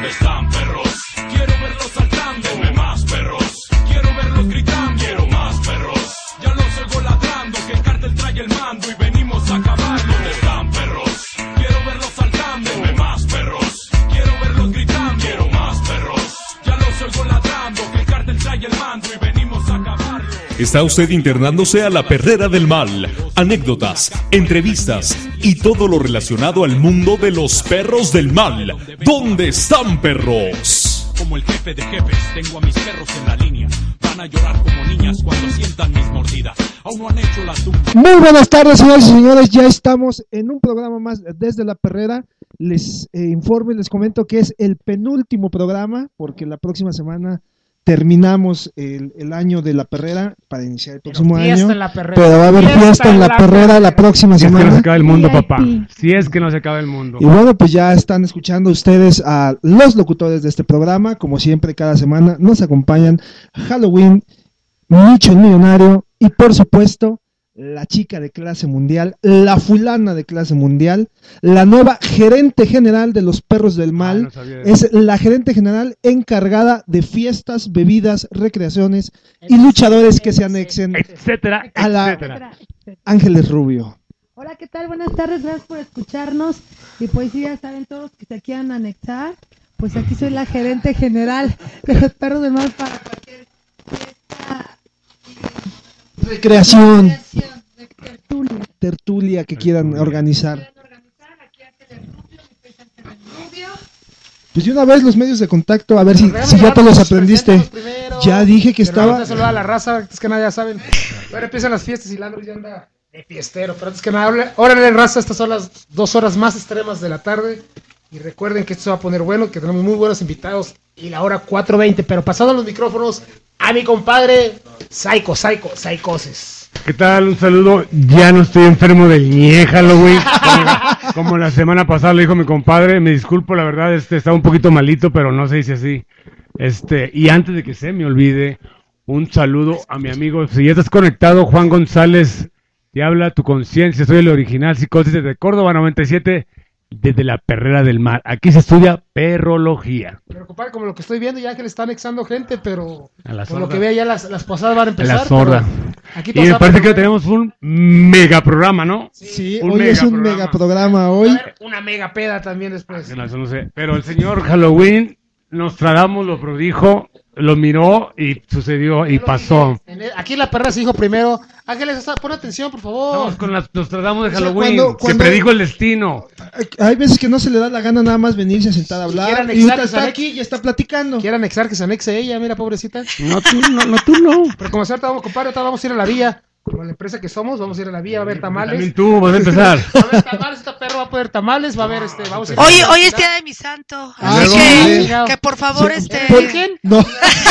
¿Dónde están, perros? Quiero verlos saltando. Denme más, perros. Quiero verlos gritando. Quiero más, perros. Ya los oigo ladrando, que el cártel trae el mando y venimos a acabarlo. ¿Dónde están, perros? Quiero verlos saltando. Denme más, perros. Quiero verlos gritando. Quiero más, perros. Ya los oigo ladrando, que el cártel trae el mando y venimos a acabarlo. Está usted internándose a la perrera del mal. Anécdotas, entrevistas y todo lo relacionado al mundo de los perros del mal. ¿Dónde están, perros? Como el jefe de jefes, tengo a mis perros en la línea. Van a llorar como niñas cuando sientan mis mordidas. Aún no han hecho la tumba. Muy buenas tardes, señores y señores. Ya estamos en un programa más desde la perrera. Les informo y les comento que es el penúltimo programa, porque la próxima semana terminamos el año de la perrera para iniciar el próximo año. Pero va a haber fiesta en la perrera la próxima semana. Si es que no se acaba el mundo, papá. Si es que no se acaba el mundo. Y bueno, pues ya están escuchando ustedes a los locutores de este programa. Como siempre, cada semana nos acompañan Halloween, Micho el Millonario y por supuesto la chica de clase mundial, la fulana de clase mundial, la nueva gerente general de los perros del mal. Es la gerente general encargada de fiestas, bebidas, recreaciones y luchadores que se anexen, etcétera, a la etcétera. Ángeles Rubio. Hola, ¿qué tal? Buenas tardes, gracias por escucharnos. Y pues sí, ya saben todos que se quieran anexar, pues aquí soy la gerente general de los perros del mal para cualquier fiesta. Recreación, Tertulia que quieran organizar. Aquí Ángeles Rubio, mi pecho Ángeles Rubio. Pues de una vez los medios de contacto, a ver si ya te los aprendiste. Ya dije que estaba... Saluda a la raza, antes que nada ya saben. Ahora empiezan las fiestas y Lalo ya anda de fiestero. Pero antes que nada, órale raza, estas son las 2 horas más extremas de la tarde. Y recuerden que esto se va a poner bueno, que tenemos muy buenos invitados. Y la hora 4:20, pero pasando los micrófonos a mi compadre Psicosis. ¿Qué tal? Un saludo. Ya no estoy enfermo del ñe Halloween. Como la semana pasada lo dijo mi compadre. Me disculpo, la verdad, estaba un poquito malito, pero no se dice así. Y antes de que se me olvide, un saludo a mi amigo. Si ya estás conectado, Juan González, te habla tu conciencia. Soy el original Psicosis desde Córdoba 97. Desde la perrera del mar. Aquí se estudia perrología. Pero compadre, como lo que estoy viendo, ya que le están anexando gente, pero por sorda. lo que vea ya las posadas van a empezar. La sorda. Aquí y me parece que tenemos un mega programa, ¿no? Sí, hoy es un mega programa. Hoy una mega peda también después. No sé. Pero el señor Halloween, Nostradamus lo predijo, lo miró y sucedió y pasó. Aquí en la perrera se dijo primero. Ángeles, pon atención, por favor. Vamos con las Nostradamus de Halloween. Cuando se predijo el destino. Hay veces que no se le da la gana nada más venirse a sentar a hablar. Y ahorita está aquí y está platicando. Quiere anexar, que se anexe ella, mira, pobrecita. No, tú no. Pero como ahorita vamos, compadre, ahorita vamos a ir a la villa. Como la empresa que somos, vamos a ir a la villa, va a haber tamales. También tú vas a empezar. Va a haber tamales, esta perro va a poder tamales, va a haber vamos a ir Hoy es día de mi santo. Así que por favor, ¿Virgen? No.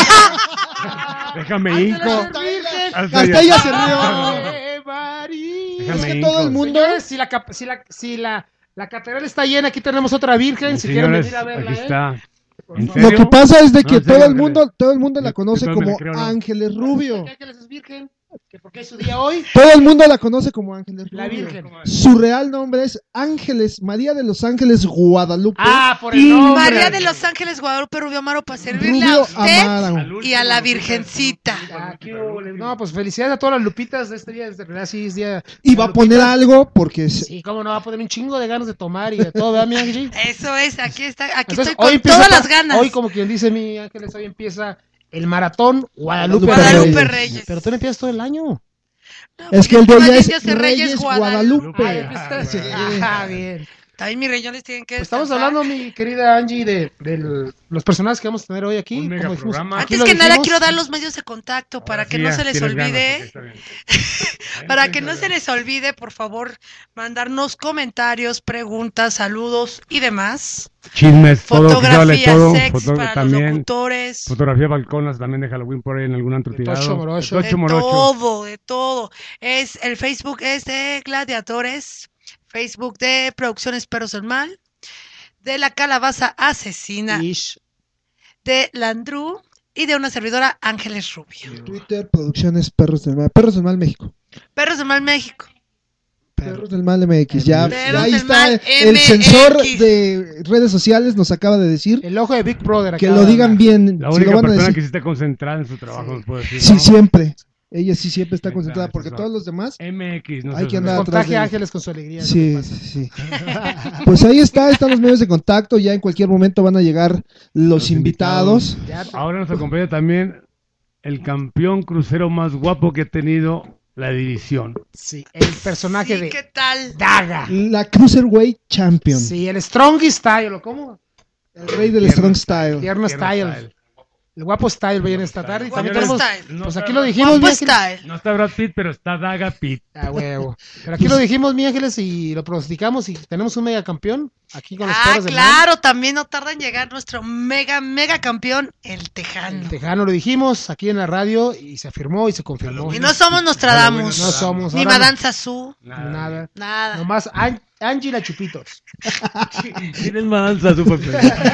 Déjame hinco. Hasta ella se rió. Es que todo el mundo. Señores, si la catedral está llena, aquí tenemos otra virgen. Si quieren venir a verla. Aquí está. Lo que pasa es de que No, todo el mundo la conoce como creo, ¿no? Ángeles Rubio. Ángeles es virgen. ¿Por qué es su día hoy? Todo el mundo la conoce como Ángeles Rubio. La Virgen. Su real nombre es Ángeles María de los Ángeles Guadalupe. Por el nombre. María de los Ángeles Guadalupe Rubio Amaro para servirle Rubio a usted Amaro. y a la Virgencita. No, pues felicidades a todas las lupitas de este día. De verdad, sí, es día. Y va a poner algo porque Sí, cómo no, va a poner un chingo de ganas de tomar y de todo, ¿verdad, mi Ángel? Eso es, aquí Entonces, estoy con todas las ganas. Hoy, como quien dice mi Ángeles, hoy empieza el maratón Guadalupe Reyes. Pero tú no empiezas todo el año. es que el de ella es Reyes Reyes Guadalupe. Sí. Bien. También mis riñones tienen que Pues estamos descansar. hablando, mi querida Angie, de los personajes que vamos a tener hoy aquí. Un mega Como dijimos, programa. aquí Antes lo que nada dijimos. quiero dar los medios de contacto para que no se les olvide. Para que no se les olvide, por favor, mandarnos comentarios, preguntas, saludos y demás. Chismes, todo, que se vale Fotografías todo. sex para los También. locutores. Fotografía balconas también de Halloween por ahí en algún antro tirado. Tocho morocho. De De Tocho morocho. todo, de todo. El Facebook es de Gladiadores, Facebook de Producciones Perros del Mal, de La Calabaza Asesina, Ish. de Landru y de una servidora Ángeles Rubio. Twitter, Producciones Perros del Mal. Perros del Mal México. Perros del Mal México. Perros del Mal MX, ya Perros ahí del está Mal el MX. sensor de redes sociales nos acaba de decir El ojo de Big Brother. que acaba lo de digan hablar. bien, La si única lo van a persona decir. que sí está concentrada en su trabajo, nos puede decir. Sí, ¿no? siempre. Ella sí siempre está Neta, concentrada eso porque es todos los demás. MX, no Hay sé. que andar atrás Contagia a de- Ángeles con su alegría. Sí, es lo que pasa. sí. Pues ahí están los medios de contacto. Ya en cualquier momento van a llegar los invitados. Ya, Ahora nos acompaña también el campeón crucero más guapo que ha tenido la división. sí, el personaje Sí, de ¿qué tal? Daga. La Cruiserweight Champion. Sí, el Strong Style, ¿o cómo? El rey del Tierno Strong Style. Tierno Style. El guapo Style viene esta tarde. Y Guapo también tenemos, Style. pues aquí lo dijimos, Guapo mi Ángeles. style. No está Brad Pitt, pero está Daga Pitt. Ah, huevo. Pero aquí lo dijimos, mi Ángeles, y lo pronosticamos y tenemos un mega campeón aquí con los Perros del Mal. Claro, también no tarda en llegar nuestro mega campeón, el Tejano. El Tejano lo dijimos aquí en la radio y se afirmó y se confirmó. Y no somos Nostradamus, No somos. ni ahora Madame Sassou, Nada. nada. Nomás Angie la Chupitos. ¿Quién es Madame Sassou, Pepe?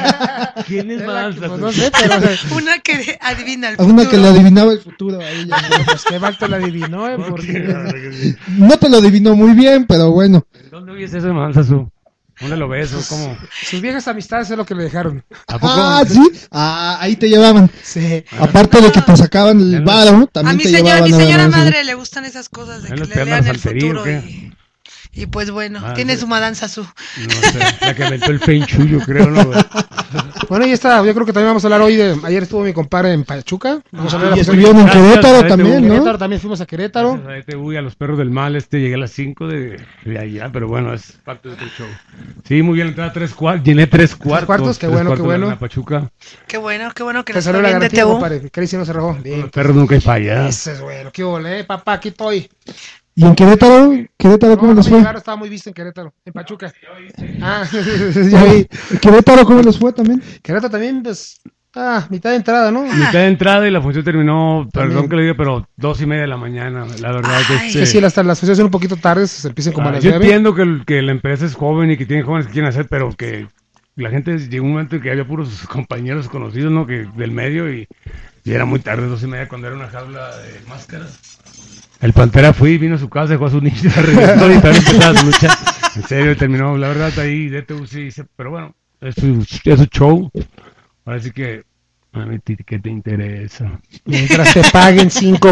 ¿Quién es Madame Pues Sassou? no sé, pero Una que adivina el futuro. Una que le adivinaba el futuro a ella. pues qué mal te la adivinó, porque No te lo adivinó muy bien, pero bueno. ¿Dónde oyes eso de Madame Sassou? ¿Dónde lo ves o cómo? sus viejas amistades es lo que le dejaron. ¿A poco? Ah, sí. Ah, ahí te llevaban. Sí. Aparte de que te sacaban el varo, A también mi, te señora, llevaban. mi a la señora danza. madre le gustan esas cosas de ¿En que los le piernas lean el santería o futuro. qué? Y pues bueno, Ah, tiene sí. su Madame Sassou. No sé, la que aventó el Feng Shui, yo creo, ¿no? güey? Bueno, y está, yo creo que también vamos a hablar hoy de. Ayer estuvo mi compadre en Pachuca. Vamos a hablar de Y la fusión. estuvieron en Gracias, Querétaro gracias, también, ¿no? Querétaro, también fuimos a Querétaro. Gracias a ETV y a los Perros del Mal, llegué a las 5 de allá, pero bueno, es parte de tu show. Sí, muy bien, entrada 3 cuartos, llené 3 cuartos. cuartos, qué bueno, qué bueno. En la Pachuca. Qué bueno que Te nos salió fue la bien de garantía, TU. compadre. Crazy no se rajó. Bien. Los perros nunca hay falla. Ese es bueno. ¿Qué hubo, papá? Aquí estoy. ¿Y en Querétaro? ¿Querétaro cómo No, les no fue? me llegaron, estaba muy visto en Querétaro. En Pachuca. Ah, Ya vi. ¿Querétaro cómo les fue también? Querétaro también, pues. Mitad de entrada, ¿no? Mitad de entrada y la función terminó, perdón También. que le diga, pero 2:30 de la mañana. La verdad Ay. que Sí, las funciones son un poquito tardes, se empiezan como a las yo 9. entiendo que la empresa es joven y que tiene jóvenes que quieren hacer, pero que la gente llegó un momento en que había puros compañeros conocidos, ¿no? Que del medio y era muy tarde, 2:30, cuando era una jaula de máscaras. El Pantera vino a su casa, dejó a su niño, se regresó y también empezaba su lucha. En serio, terminó, la verdad, ahí DTU sí, pero bueno, es su show. Ahora sí que, a mí, ¿qué te interesa? Mientras te paguen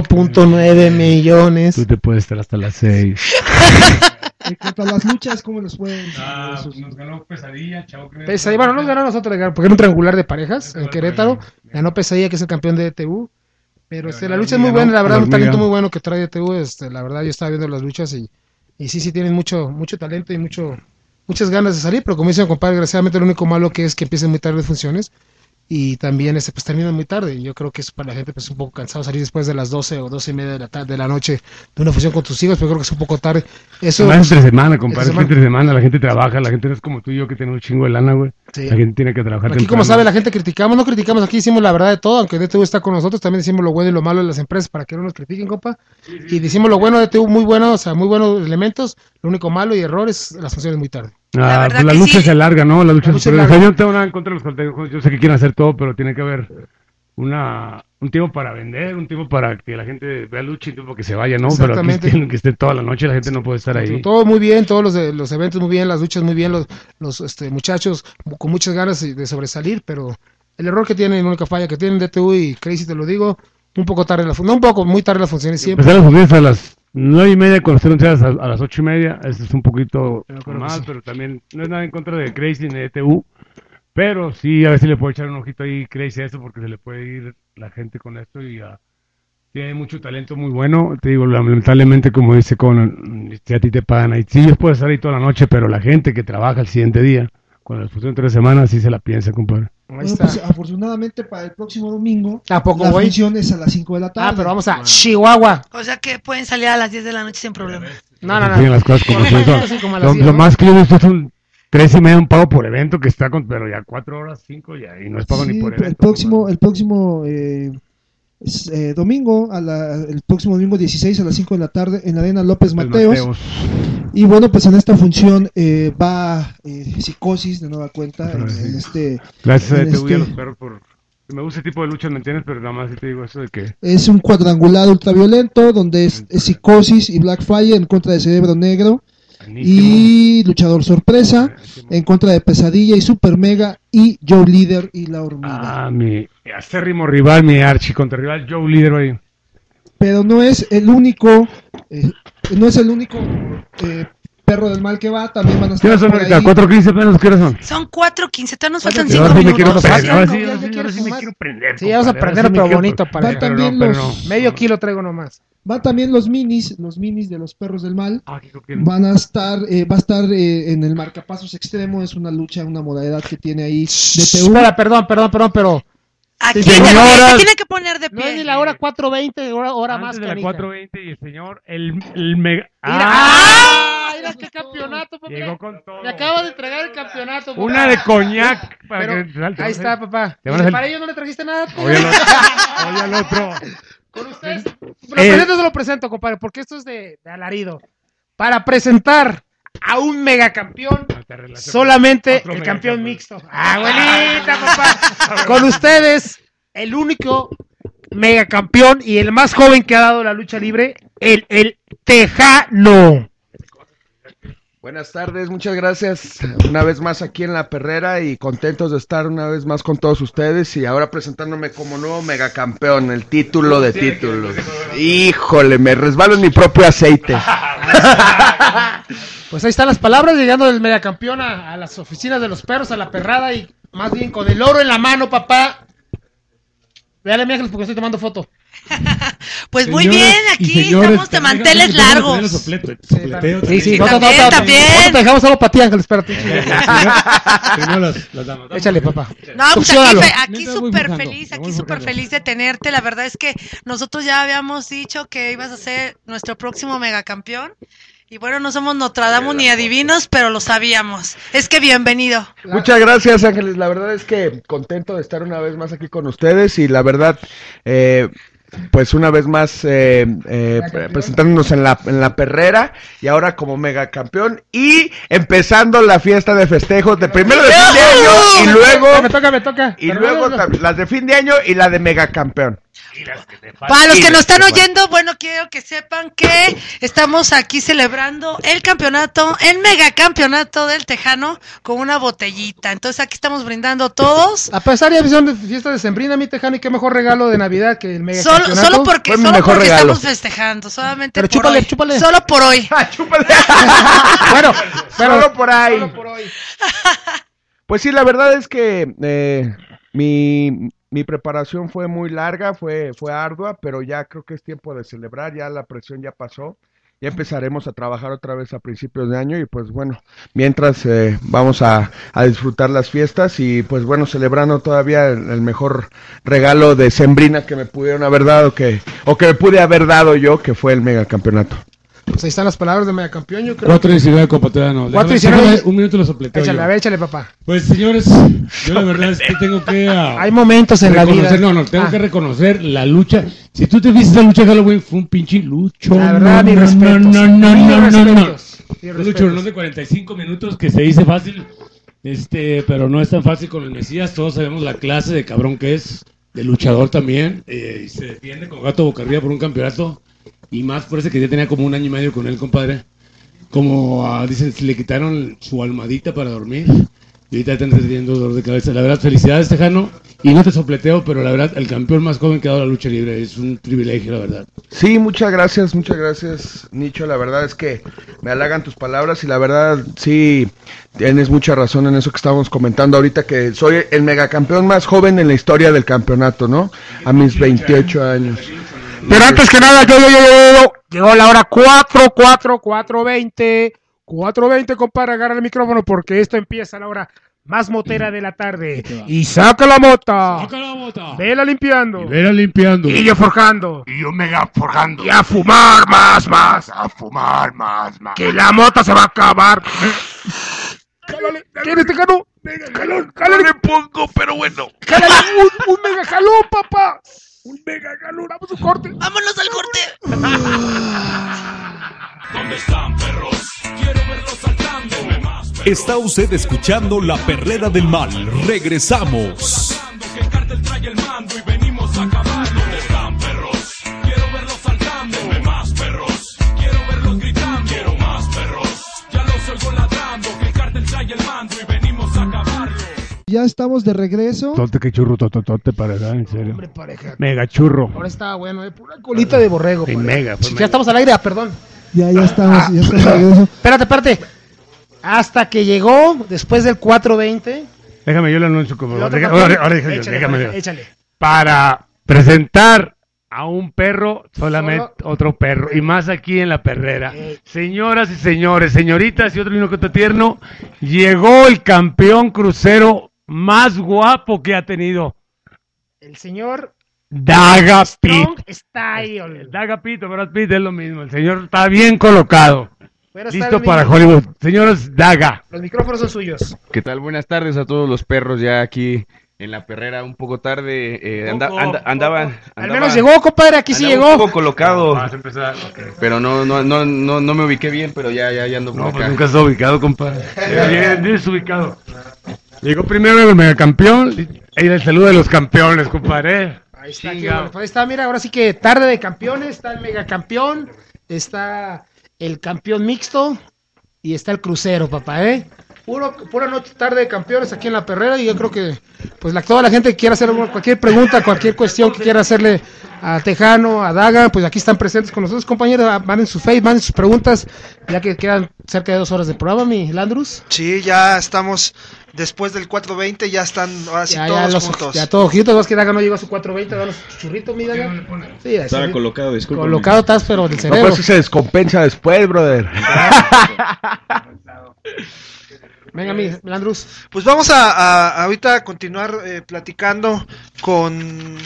5.9 millones. Tú te puedes estar hasta las 6. En cuanto a las luchas, ¿cómo les fue? Nos ganó Pesadilla, Chavo. Pesadilla, bueno, nos ganó a nosotros, porque era un triangular de parejas en Querétaro. Ganó Pesadilla, que es el campeón de DTU. Pero la lucha es muy buena, la verdad, un talento muy bueno que trae DTU. La verdad, yo estaba viendo las luchas y sí tienen mucho talento y muchas ganas de salir. Pero como dice mi compadre, desgraciadamente lo único malo que es que empiecen muy tarde las funciones. Y también pues terminan muy tarde. Yo creo que es para la gente pues un poco cansado salir después de las 12 o 12:30 de la noche de una función con tus hijos, pero creo que es un poco tarde. Eso Más entre semana, compadre, entre entre semana, la gente trabaja, la gente no es como tú y yo que tenemos un chingo de lana, güey. Sí. La gente tiene que trabajar Aquí, temprano. como sabe, la gente no criticamos, aquí decimos la verdad de todo, aunque DTU está con nosotros, también decimos lo bueno y lo malo de las empresas para que no nos critiquen, compa. Y decimos lo bueno de DTU, muy bueno, o sea, muy buenos elementos, lo único malo y error es las funciones muy tarde. La verdad pues la que lucha sí. se alarga, ¿no? La lucha La lucha se es alarga. larga. Yo no tengo nada en contra de los contenidos, yo sé que quieren hacer todo, pero tiene que haber un tiempo para vender, un tiempo para que la gente vea lucha y un tiempo para que se vaya, ¿no? Pero aquí Exactamente. tienen que esté toda la noche, la gente no puede estar ahí. Todo muy bien, todos los eventos muy bien, las luchas muy bien, los muchachos con muchas ganas de sobresalir, pero el error que tienen, la única falla que tienen DTU y Crazy, te lo digo, un poco tarde, muy tarde las funciones siempre. Empezar las funciones a las 9:30, cuando estén anunciadas a las 8:30, eso es un poquito Yo creo que más, sí. pero también no es nada en contra de Crazy ni de ETU, pero sí a ver si le puedo echar un ojito ahí Crazy a esto, porque se le puede ir la gente con esto y tiene mucho talento muy bueno. Te digo, lamentablemente, como dice Conan, si a ti te pagan ahí, sí, ellos pueden estar ahí toda la noche, pero la gente que trabaja el siguiente día, cuando les funcionan 3 semanas, sí se la piensa, compadre. Ahí Bueno, está. pues afortunadamente para el próximo domingo, ¿A poco, la güey? función es a las 5 de la tarde. Pero vamos a Chihuahua. O sea que pueden salir a las 10 de la noche sin problema. No. Siguen las cosas como son. Sí, como a las Lo 10, ¿no? más que yo he visto son 3:30 un pago por evento que está con, pero ya 4 horas, 5 ya, y no es pago Sí, ni por el evento. próximo domingo, el próximo domingo 16 a las 5 de la tarde en la Arena López Mateos. Y bueno, pues en esta función va Psicosis de nueva cuenta en este. Gracias a en ETV y a los este- perros por... Me gusta ese tipo de luchas, ¿me entiendes? Pero nada más sí te digo eso de que... Es un cuadrangular ultraviolento donde es Psicosis y Blackfire en contra de Cerebro Negro y luchador sorpresa, en contra de Pesadilla y Super Mega y Joe Líder y la Hormiga. Mi acérrimo rival, mi archicontrarrival Joe Líder hoy. Pero no es el único, perro del mal que va, también van a estar. ¿Qué son ahorita? ¿4:15 pesos? ¿Qué son? Son 4:15, todavía nos faltan 5 Ahora sí me quiero minutos. prender. Ahora sí ¿Quieres me más? quiero prender. Sí, vamos a prender, pero bonito. Van también los, Medio kilo traigo nomás. van también los minis de los perros del mal. ¿Qué Van a estar, va a estar en el marcapasos extremo, es una lucha, una modalidad que tiene ahí de PU. Espera, perdón, pero Aquí Señoras, se tiene que poner de no es ni pie. la hora 4:20, hora más antes de la canija. 4:20 y el señor, el mega... Mira qué campeonato, papá. Llegó con todo. Me acabo de entregar el campeonato, papá. Una de coñac para Pero, que salte. ahí está, papá. Te van a hacer- Para ellos no le trajiste nada. Oye al otro. Con ustedes. Lo presento, compadre, porque esto es de alarido. Para presentar a un megacampeón, solamente Otro el campeón megacampeón. mixto. ¡Abuelita, papá! Con ustedes, el único megacampeón y el más joven que ha dado la lucha libre, el Tejano. Buenas tardes, muchas gracias una vez más aquí en La Perrera y contentos de estar una vez más con todos ustedes y ahora presentándome como nuevo megacampeón, el título de títulos. Híjole, me resbalo en mi propio aceite. Pues ahí están las palabras, llegando del megacampeón a las oficinas de los perros, a La Perrada y más bien con el oro en la mano, papá. Véale, mi Ángeles, porque estoy tomando foto. Pues muy bien, aquí estamos de manteles largos. Sí, también. Te dejamos solo para ti, Ángeles, espérate. Échale, papá. No, pues Succiónalo. aquí súper feliz de tenerte. La verdad es que nosotros ya habíamos dicho que ibas a ser nuestro próximo megacampeón. Y bueno, no somos Nostradamus ni adivinos, pero lo sabíamos. Es que bienvenido. Muchas gracias, Ángeles. La verdad es que contento de estar una vez más aquí con ustedes y la verdad, pues una vez más presentándonos en la Perrera y ahora como megacampeón y empezando la fiesta de festejos de primero de fin de año y luego Me toca. y luego las de fin de año y la de megacampeón. Para los que nos están oyendo, bueno, quiero que sepan que estamos aquí celebrando el campeonato, el megacampeonato del Tejano con una botellita. Entonces aquí estamos brindando todos. A pesar de visión de fiesta de Sembrina, mi Tejano, y qué mejor regalo de Navidad que el megacampeonato. Solo porque Fue mi mejor regalo. estamos festejando, solamente Pero por chúpale, hoy. chúpale. Solo por hoy. ¡Chúpale! Bueno, Solo por ahí. Pues sí, la verdad es que mi preparación fue muy larga, fue ardua, pero ya creo que es tiempo de celebrar, ya la presión ya pasó, ya empezaremos a trabajar otra vez a principios de año y pues bueno, mientras vamos a disfrutar las fiestas y pues bueno, celebrando todavía el mejor regalo de Sembrina que me pudieron haber dado, o que me pude haber dado yo, que fue el megacampeonato. pues ahí están las palabras de megacampeón, yo creo. 4:19, compatriano. 4:19. Un minuto lo sopleteo. Échale, a ver, échale, papá. Pues señores, yo la verdad es que tengo que Hay momentos en la vida. Tengo que reconocer la lucha. Si tú te viste la lucha de Halloween, fue un pinche lucho. La verdad, mis respetos. Un lucho de 45 minutos que se dice fácil, pero no es tan fácil con el Mesías. Todos sabemos la clase de cabrón que es, de luchador también, y se defiende con gato boca arriba por un campeonato, y más por ese que ya tenía como 1 año y medio con él, compadre. Como dicen, le quitaron su almohadita para dormir, y ahorita están teniendo dolor de cabeza. La verdad, felicidades, Tejano, y no te sopleteo, pero la verdad, el campeón más joven que ha dado la lucha libre, es un privilegio, la verdad. Sí, muchas gracias, Nicho. La verdad es que me halagan tus palabras y la verdad sí tienes mucha razón en eso que estábamos comentando ahorita, que soy el megacampeón más joven en la historia del campeonato, ¿no? A mis 28 años. Pero antes que nada, yo. Llegó la hora 4:20. 4:20, compadre, agarra el micrófono porque esto empieza a la hora más motera de la tarde. Y saca la mota. Vela limpiando. Y yo forjando. Y yo mega forjando. Y a fumar más. Que la mota se va a acabar. Cálale. ¿Quieres, Tejano? Cálale. No le pongo, pero bueno. Cálale un mega jalón, papá. Un mega jalón. Vamos a un corte. ¡Vámonos al corte! ¿Dónde están, perros? Quiero verlos saltando más, perros. Está usted escuchando La Perrera del Mal. Regresamos. Que el cártel trae el mando y venimos a acabarlo. ¿Dónde están, perros? Quiero verlos saltando más, perros. Quiero verlos gritando. Quiero más, perros. Ya ya estamos de regreso. Tote, que churro, tototote, pareja, en serio. Hombre, pareja. Mega churro. Ahora estaba bueno, pura colita de borrego. Sí, pareja. mega, pues, Ya mega. estamos al aire, perdón. Ya estamos de regreso. Espérate. Hasta que llegó, después del 420. Déjame, yo lo anuncio como... el otro Ahora campeón. déjame. Échale. Para presentar a un perro, solamente otro perro, y más aquí en la perrera. Señoras y señores, señoritas y otro niño que está tierno, llegó el campeón crucero más guapo que ha tenido. El señor Daga Pitt. Strong Style. Daga Pitt o Brad Pitt es lo mismo, el señor está bien colocado. Buenas Listo tardes, para niños. Hollywood. Señores, Daga. Los micrófonos son suyos. ¿Qué tal? Buenas tardes a todos los perros ya aquí en la perrera, un poco tarde. Andaba. Al menos llegó, compadre, aquí sí andaba llegó. un poco colocado, Vas a empezar. pero no me ubiqué bien, pero ya ando por No, pues acá. nunca está ubicado, compadre. Bien desubicado. Llegó primero el megacampeón. Y el saludo de los campeones, compadre. Ahí está, Chinga. qué bueno. Pues ahí está, mira, ahora sí que tarde de campeones, está el megacampeón, está el campeón mixto y está el crucero, papá, Pura noche, tarde de campeones aquí en la perrera, y yo creo que pues toda la gente que quiera hacer cualquier pregunta, cualquier cuestión que quiera hacerle a Tejano, a Daga, pues aquí están presentes con nosotros, compañeros. Manden su face, manden sus preguntas, ya que quedan cerca de 2 horas de programa, mi Landrus. Sí, ya estamos después del 420, ya están ahora sí Ya, todos juntos. ya todos juntos, vas que Daga no llegó a su 420, danos su churrito, mi Daga. Sí, Estaba colocado, disculpa. colocado estás, pero del No, cerebro. pues si se descompensa después, brother. Venga, mi Landrus. Pues vamos a ahorita continuar platicando con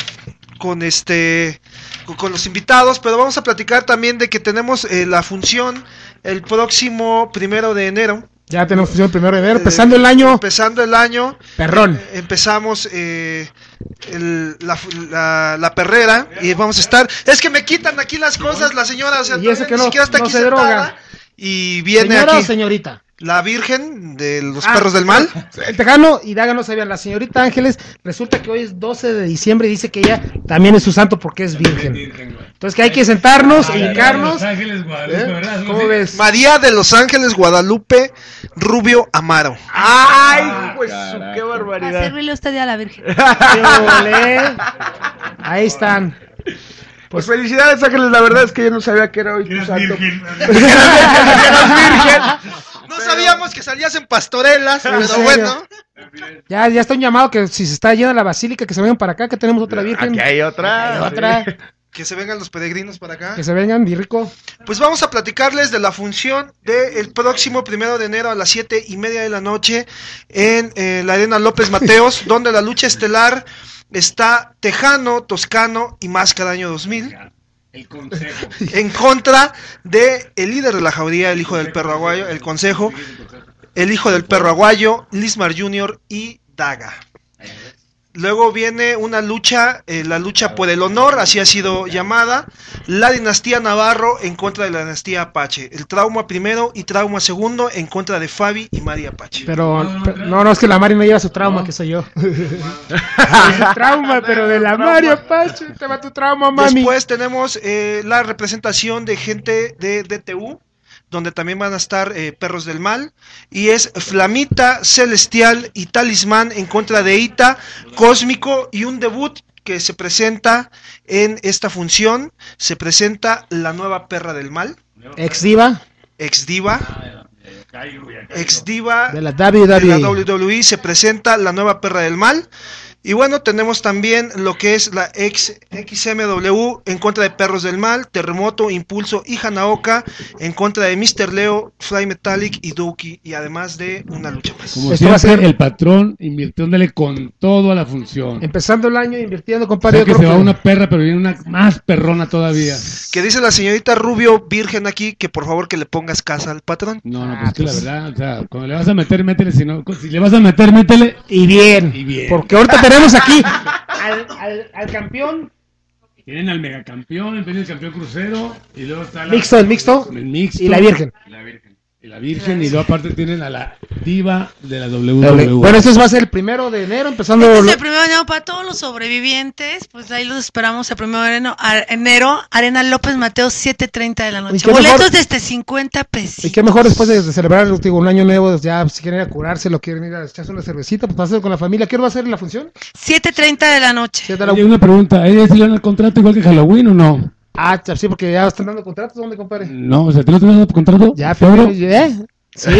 los invitados, pero vamos a platicar también de que tenemos la función el próximo 1 de enero. Ya tenemos función el 1 de enero, empezando el año. Empezando el año. Perrón. Empezamos la perrera y vamos a estar. Es que me quitan aquí las cosas, la señora, o sea, Y eso que ni no- siquiera está no aquí se sentada, droga. y viene ¿Señora aquí o señorita? la Virgen de los Perros del Mal. El Tejano y Daga no sabían. La señorita Ángeles, resulta que hoy es 12 de diciembre y dice que ella también es su santo porque es virgen. Entonces que hay que sentarnos e hincarnos. ¿Cómo ves? María de los Ángeles Guadalupe Rubio Amaro. ¡Ay, pues qué A barbaridad! servirle usted ya a la Virgen. ¡Qué ole! Ahí están. Pues felicidades, Ángeles, la verdad es que yo no sabía que era hoy tu santo. No sabíamos que salías en pastorelas, ¿En pero serio? bueno. Ya está un llamado que si se está llena la basílica, que se vengan para acá, que tenemos otra virgen. Aquí hay otra. Hay otra. Que se vengan los peregrinos para acá. Que se vengan, mi rico. Pues vamos a platicarles de la función del próximo 1 de enero a las 7:30 de la noche en la Arena López Mateos, donde la lucha estelar está Tejano, Toscano y Máscara Año 2000. El consejo. En contra de el líder de la jauría, el hijo del perro aguayo, el consejo, el hijo del perro aguayo, Lismar Jr. y Daga. Luego viene una lucha, la lucha por el honor, así ha sido llamada, la dinastía Navarro en contra de la dinastía Apache, el Trauma primero y Trauma segundo en contra de Fabi y María Apache. Pero no, es que la Mari no lleva su trauma, que soy yo. Su trauma, pero de la Mari Apache. Te va tu trauma, mami. Después tenemos la representación de gente de DTU, donde también van a estar Perros del Mal, y es Flamita, Celestial y Talismán en contra de Ita, Cósmico, y un debut que se presenta en esta función, se presenta la nueva Perra del Mal, Ex diva ex diva de la de la WWE. WWE, se presenta la nueva Perra del Mal. Y bueno, tenemos también lo que es la XMW en contra de Perros del Mal, Terremoto, Impulso y Hanaoka en contra de Mr. Leo, Fly Metallic y Dookie, y además de una lucha más. Como Esto va a siempre, ser- el patrón invirtiéndole con todo a la función. Empezando el año invirtiendo, O compadre. sea que yo se creo va que- una perra, pero viene una más perrona todavía. Que dice la señorita Rubio Virgen aquí que por favor que le pongas casa al patrón. No, pues que la verdad, o sea, cuando le vas a meter, métele, si le vas a meter, métele. Y bien, Y bien. porque ahorita tenemos aquí al campeón Tienen al megacampeón, el campeón crucero, y luego está mixto, el mixto el mixto y la Virgen. Y la Virgen, y luego aparte tienen a la diva de la WWE. Bueno, este va a ser el 1 de enero, empezando... Este es el 1 de enero para todos los sobrevivientes, pues ahí los esperamos el 1 de enero, Arena López Mateos, 7:30 de la noche. Boletos desde 50 pesos. Y qué mejor después de celebrar un año nuevo, ya si quieren ir a curarse, lo quieren ir a echarse una cervecita, pues pasar con la familia. ¿Qué hora va a ser la función? 7:30 de la noche. Hay una pregunta, ¿ellos le dan el contrato igual que Halloween o no? Ah, sí, porque ya están dando contratos, ¿dónde, compadre? No, o sea, ¿tú no estás dando contrato? Ya, pero... Sí.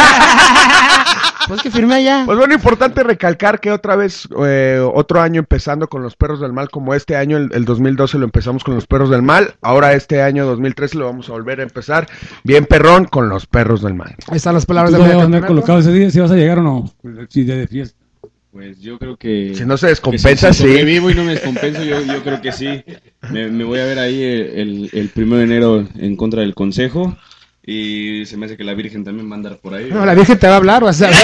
Pues que firmé allá. Pues bueno, importante recalcar que otra vez, otro año empezando con los Perros del Mal, como este año, el 2012 lo empezamos con los Perros del Mal, ahora este año 2013 lo vamos a volver a empezar, bien perrón, con los Perros del Mal. Ahí están las palabras del medio campeonato. ¿Colocado ese día si vas a llegar o no? Sí, de fiesta. Pues yo creo que... Si no se descompensa, si sobrevivo y no me descompenso, yo creo que sí. Me voy a ver ahí el 1 de enero en contra del Consejo. Y se me hace que la Virgen también va a andar por ahí. No, la Virgen te va a hablar, o sea...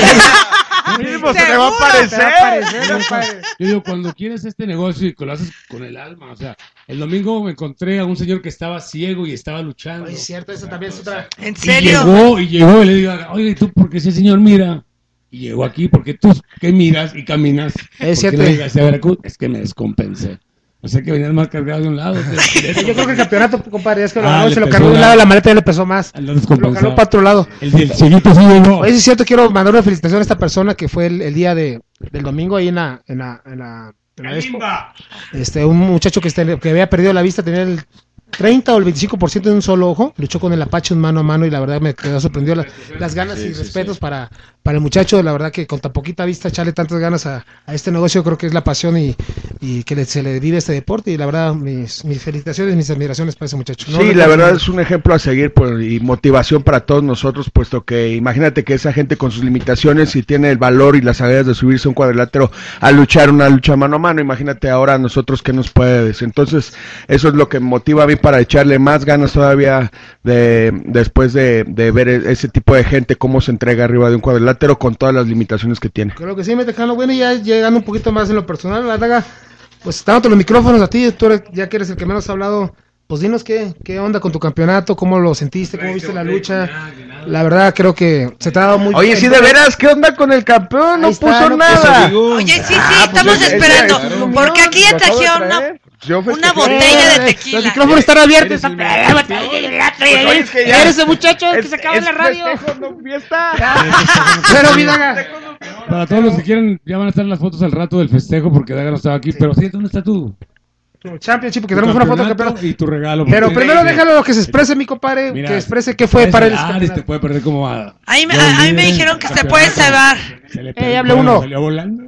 se le va a aparecer. Yo digo, cuando quieres este negocio y lo haces con el alma, o sea, el domingo me encontré a un señor que estaba ciego y estaba luchando. Oye, es cierto, eso también es otra... ¿En serio? Y llegó y le digo, oye, ¿tú por qué ese señor mira? Y llegó aquí porque tú, ¿qué miras y caminas? Es cierto. Le digas a Veracruz, es que me descompensé. O sea que venías más cargado de un lado. Yo creo que el campeonato, compadre, es que se lo cargó de un lado, la maleta ya le pesó más. Lo cargó para otro lado. El cieguito sí llegó. Oye, es cierto, quiero mandar una felicitación a esta persona que fue el día del domingo ahí en la Expo. Un muchacho que había perdido la vista, tenía el 30 o el 25% de un solo ojo, luchó con el Apache un mano a mano y la verdad me quedó sorprendido las ganas y respetos para el muchacho, la verdad que con tan poquita vista echarle tantas ganas a este negocio, creo que es la pasión y que se le vive este deporte y la verdad mis felicitaciones, mis admiraciones para ese muchacho. Sí, la verdad es un ejemplo a seguir y motivación para todos nosotros, puesto que imagínate que esa gente con sus limitaciones y tiene el valor y las habilidades de subirse a un cuadrilátero a luchar una lucha mano a mano, imagínate ahora a nosotros qué nos puede decir. Entonces eso es lo que motiva a mí para echarle más ganas todavía después de ver ese tipo de gente cómo se entrega arriba de un cuadrilátero con todas las limitaciones que tiene. Creo que sí, me dejando bueno y ya llegando un poquito más en lo personal, la Daga, pues dándote los micrófonos a ti, ya que eres el que menos ha hablado, pues dinos qué onda con tu campeonato, cómo lo sentiste, cómo viste la lucha. La verdad creo que se te ha dado muy bien. Oye, sí, de veras, ¿qué onda con el campeón? No puso nada. Oye, sí, estamos esperando, porque aquí ya trajeron una botella de tequila. Los micrófonos están abiertos. Eres el muchacho que se acaba en la radio. Pero Daga, para todos los que quieren, ya van a estar las fotos al rato del festejo porque Daga no estaba aquí. Pero sí, ¿dónde está tú? Tu championship, porque tenemos una foto de campeón. Y tu regalo. Pero primero déjalo que se exprese, mi compadre. Mira, que exprese qué fue para él. Te puede perder como va. A mí me dijeron que se puede salvar. Hable uno. Salió volando.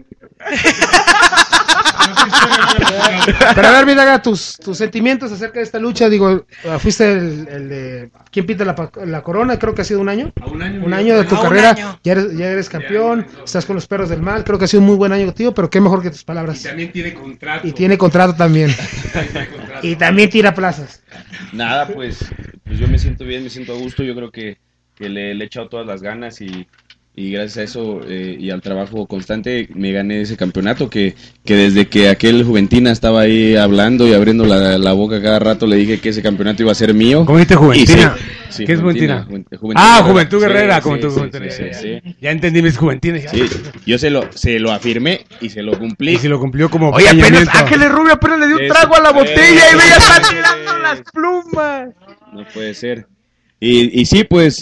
Pero a ver, Daga, tus sentimientos acerca de esta lucha. Digo, fuiste el de ¿quién pinta la corona? Creo que ha sido un año. Un año de tu carrera. Ya eres campeón. Estás con los Perros del Mal. Creo que ha sido un muy buen año contigo, pero qué mejor que tus palabras. Y también tiene contrato. Y tiene contrato también. Y también tira plazas. Nada, pues yo me siento bien, me siento a gusto. Yo creo que le he echado todas las ganas y gracias a eso y al trabajo constante me gané ese campeonato que desde que aquel Juventina estaba ahí hablando y abriendo la boca cada rato le dije que ese campeonato iba a ser mío. ¿Cómo dijiste Juventina? Sí, ¿Qué es Juventina? Juventud Guerrera. Sí. Ya entendí mis Juventinas. Sí, yo se lo afirmé y se lo cumplí. Y se lo cumplió como... Oye, apenas Ángeles Rubio apenas le dio un trago a la botella y veía está tirando las plumas. No puede ser. Y sí, pues,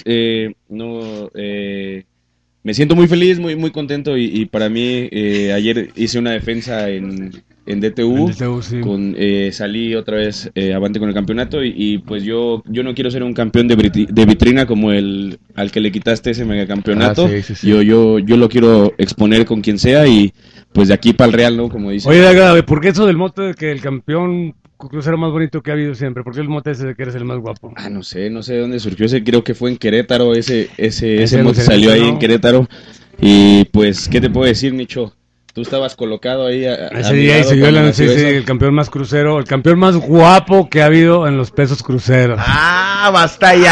me siento muy feliz, muy muy contento y para mí ayer hice una defensa en DTU, sí. Salí otra vez avante con el campeonato y pues yo no quiero ser un campeón de vitrina como al que le quitaste ese megacampeonato. Sí. Yo lo quiero exponer con quien sea y pues de aquí para el Real, ¿no? Como dice. Oye, Daga, ¿por qué eso del mote de que el campeón crucero más bonito que ha habido siempre? ¿Por qué el mote ese de que eres el más guapo? No sé de dónde surgió ese, creo que fue en Querétaro, ese mote salió ahí en Querétaro y pues, ¿qué te puedo decir, Nicho? Tú estabas colocado ahí ese día y se dio el campeón más crucero, el campeón más guapo que ha habido en los pesos cruceros. Basta ya.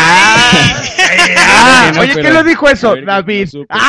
Oye, ¿qué le dijo eso, David?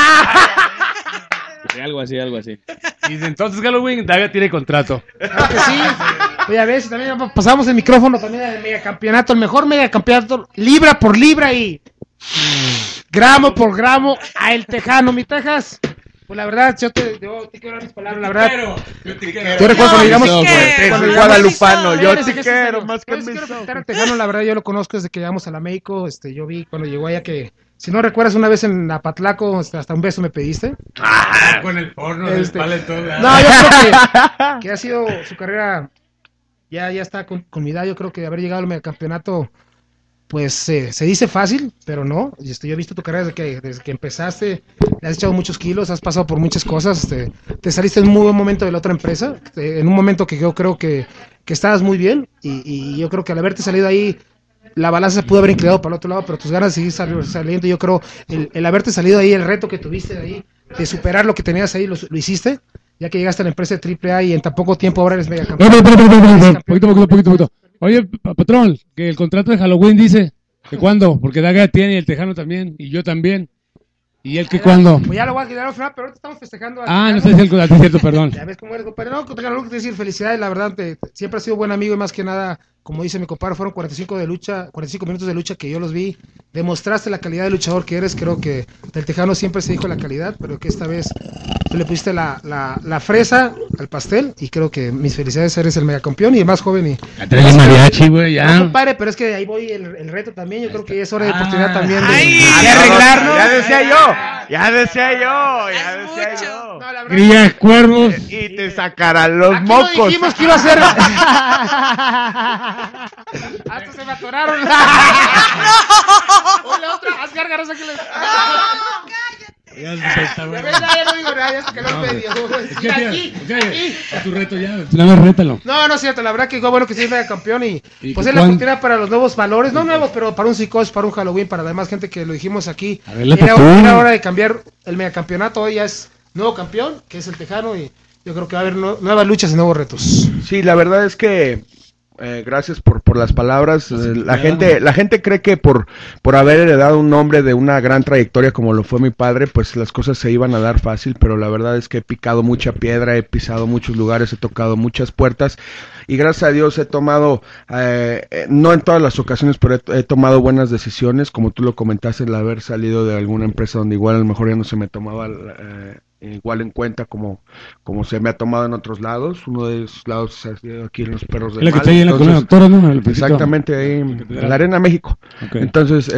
Algo así. Y desde entonces Halloween, Daga tiene contrato. Claro que sí. Oye, a ver si también pasamos el micrófono también del megacampeonato, el mejor megacampeonato, libra por libra y... gramo por gramo a El Tejano, mi Tejas. Pues la verdad, yo te quiero dar mis palabras, la verdad. Yo te quiero. Yo recuerdo cuando llegamos con el guadalupano, yo te quiero más que mis ojos. El Tejano, la verdad, yo lo conozco desde que llegamos a la México. Yo vi cuando llegó allá que, si no recuerdas, una vez en Apatlaco, hasta un beso me pediste. Con el porno, el paletón. No, yo creo que ha sido su carrera, ya está con mi edad. Yo creo que haber llegado al megacampeonato, pues se dice fácil, pero no. Yo he visto tu carrera desde que empezaste, le has echado muchos kilos, has pasado por muchas cosas, te saliste en un muy buen momento de la otra empresa, en un momento que yo creo que estabas muy bien, y yo creo que al haberte salido ahí, la balanza se pudo haber inclinado para el otro lado, pero tus ganas de seguir saliendo, yo creo, el haberte salido ahí, el reto que tuviste de ahí, de superar lo que tenías ahí, lo hiciste, ya que llegaste a la empresa de AAA y en tan poco tiempo ahora eres megacampeón. Poquito. Oye, patrón, que el contrato de Halloween dice que cuándo, porque Daga tiene y el Tejano también, y yo también. ¿Y él que cuándo? Pues ya lo voy a quedar al final, pero ahorita estamos festejando. No sé si es cierto, perdón. Ya ves cómo eres, compadre. No, Tejano, lo que te decir, felicidades, la verdad, siempre has sido buen amigo y más que nada, como dice mi compadre, fueron 45 minutos de lucha que yo los vi. Demostraste la calidad de luchador que eres. Creo que del Tejano siempre se dijo la calidad, pero que esta vez tú le pusiste la fresa al pastel, y creo que mis felicidades, eres el megacampeón y el más joven. Y trae el mariachi, güey, ya. No, compadre, pero es que ahí voy el reto también. Yo creo que es hora de oportunidad también de arreglarnos. Ya decía yo. No, Cría cuervos. Y te sacarán los aquí mocos. No dijimos que iba a ser. Hasta se me atoraron. O la otra, haz gárgaras aquí. Ya no digo nada, ya se quedó el medio. Aquí. Tu reto ya. No, rétalo. No es cierto, la verdad que bueno que sí mega campeón y pues es la oportunidad para los nuevos valores, no nuevos, pero para un psicosis, para un Halloween, para la demás gente que lo dijimos aquí. Era hora de cambiar el megacampeonato, hoy ya es nuevo campeón, que es el Tejano, y yo creo que va a haber nuevas luchas y nuevos retos. Sí, la verdad es que gracias por las palabras. La gente cree que por haber heredado un nombre de una gran trayectoria como lo fue mi padre, pues las cosas se iban a dar fácil, pero la verdad es que he picado mucha piedra, he pisado muchos lugares, he tocado muchas puertas, y gracias a Dios he tomado, no en todas las ocasiones, pero he tomado buenas decisiones, como tú lo comentaste, el haber salido de alguna empresa donde igual a lo mejor ya no se me tomaba igual en cuenta como se me ha tomado en otros lados. Uno de esos lados ha sido aquí en los Perros del Mal. Ahí en la doctora, ¿no? Exactamente, ahí en la Arena México. Okay. Entonces,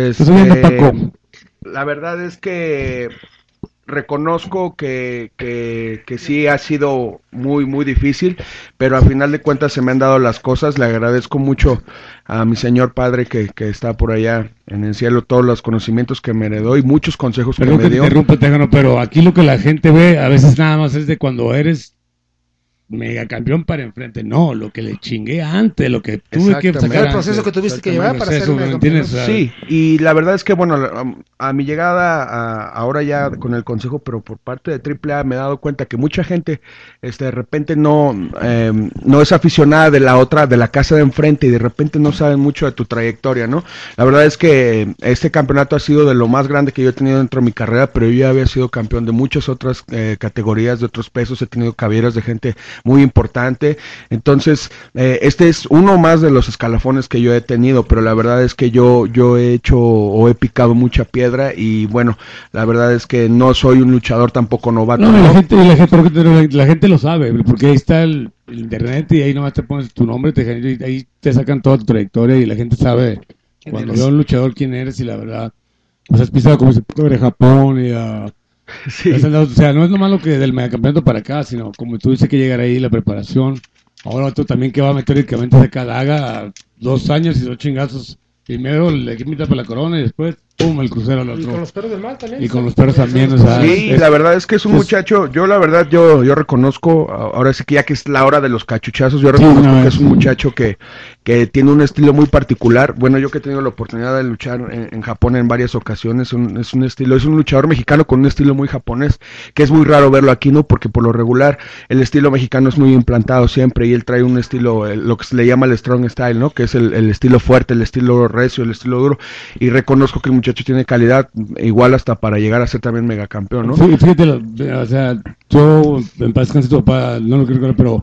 la verdad es que reconozco que sí ha sido muy, muy difícil, pero al final de cuentas se me han dado las cosas. Le agradezco mucho a mi señor padre que está por allá en el cielo, todos los conocimientos que me heredó y muchos consejos que me dio. Tejano, pero aquí lo que la gente ve a veces nada más es de cuando eres megacampeón para enfrente, no, lo que le chingué antes, lo que tuve que sacar el proceso que tuviste que llevar para ser megacampeón. Sí, y la verdad es que bueno, a mi llegada ahora ya con el consejo, pero por parte de AAA me he dado cuenta que mucha gente de repente no es aficionada de la casa de enfrente, y de repente no saben mucho de tu trayectoria, ¿no? La verdad es que este campeonato ha sido de lo más grande que yo he tenido dentro de mi carrera, pero yo ya había sido campeón de muchas otras categorías, de otros pesos, he tenido caballeros de gente muy importante. Entonces, este es uno más de los escalafones que yo he tenido, pero la verdad es que yo he hecho o he picado mucha piedra, y bueno, la verdad es que no soy un luchador tampoco novato. No, la gente lo sabe, porque ahí está el internet y ahí nomás te pones tu nombre, ahí te sacan toda tu trayectoria y la gente sabe cuando veo a un luchador quién eres, y la verdad, pues has pisado como si fuera Japón y sí. O sea, no es nomás lo que del megacampeonato para acá, sino como tú dices que llegar ahí, la preparación. Ahora otro también que va a meteóricamente a Daga 2 años y 2 chingazos. Primero le quita para la corona y después ¡pum! El crucero al otro. Y con los Perros del Mal también. Y con los Perros también, o sea. Sí, la verdad es que es un muchacho, yo la verdad, yo reconozco, ahora sí que ya que es la hora de los cachuchazos, yo reconozco que es un muchacho que tiene un estilo muy particular. Bueno, yo que he tenido la oportunidad de luchar en Japón en varias ocasiones, es un luchador mexicano con un estilo muy japonés, que es muy raro verlo aquí, ¿no? Porque por lo regular el estilo mexicano es muy implantado siempre, y él trae un estilo, lo que se le llama el strong style, ¿no? Que es el estilo fuerte, el estilo recio, el estilo duro, y reconozco que el muchacho tiene calidad, igual hasta para llegar a ser también megacampeón, ¿no? Sí, fíjate, o sea, yo en paz descanse tu papá, no lo quiero creer, pero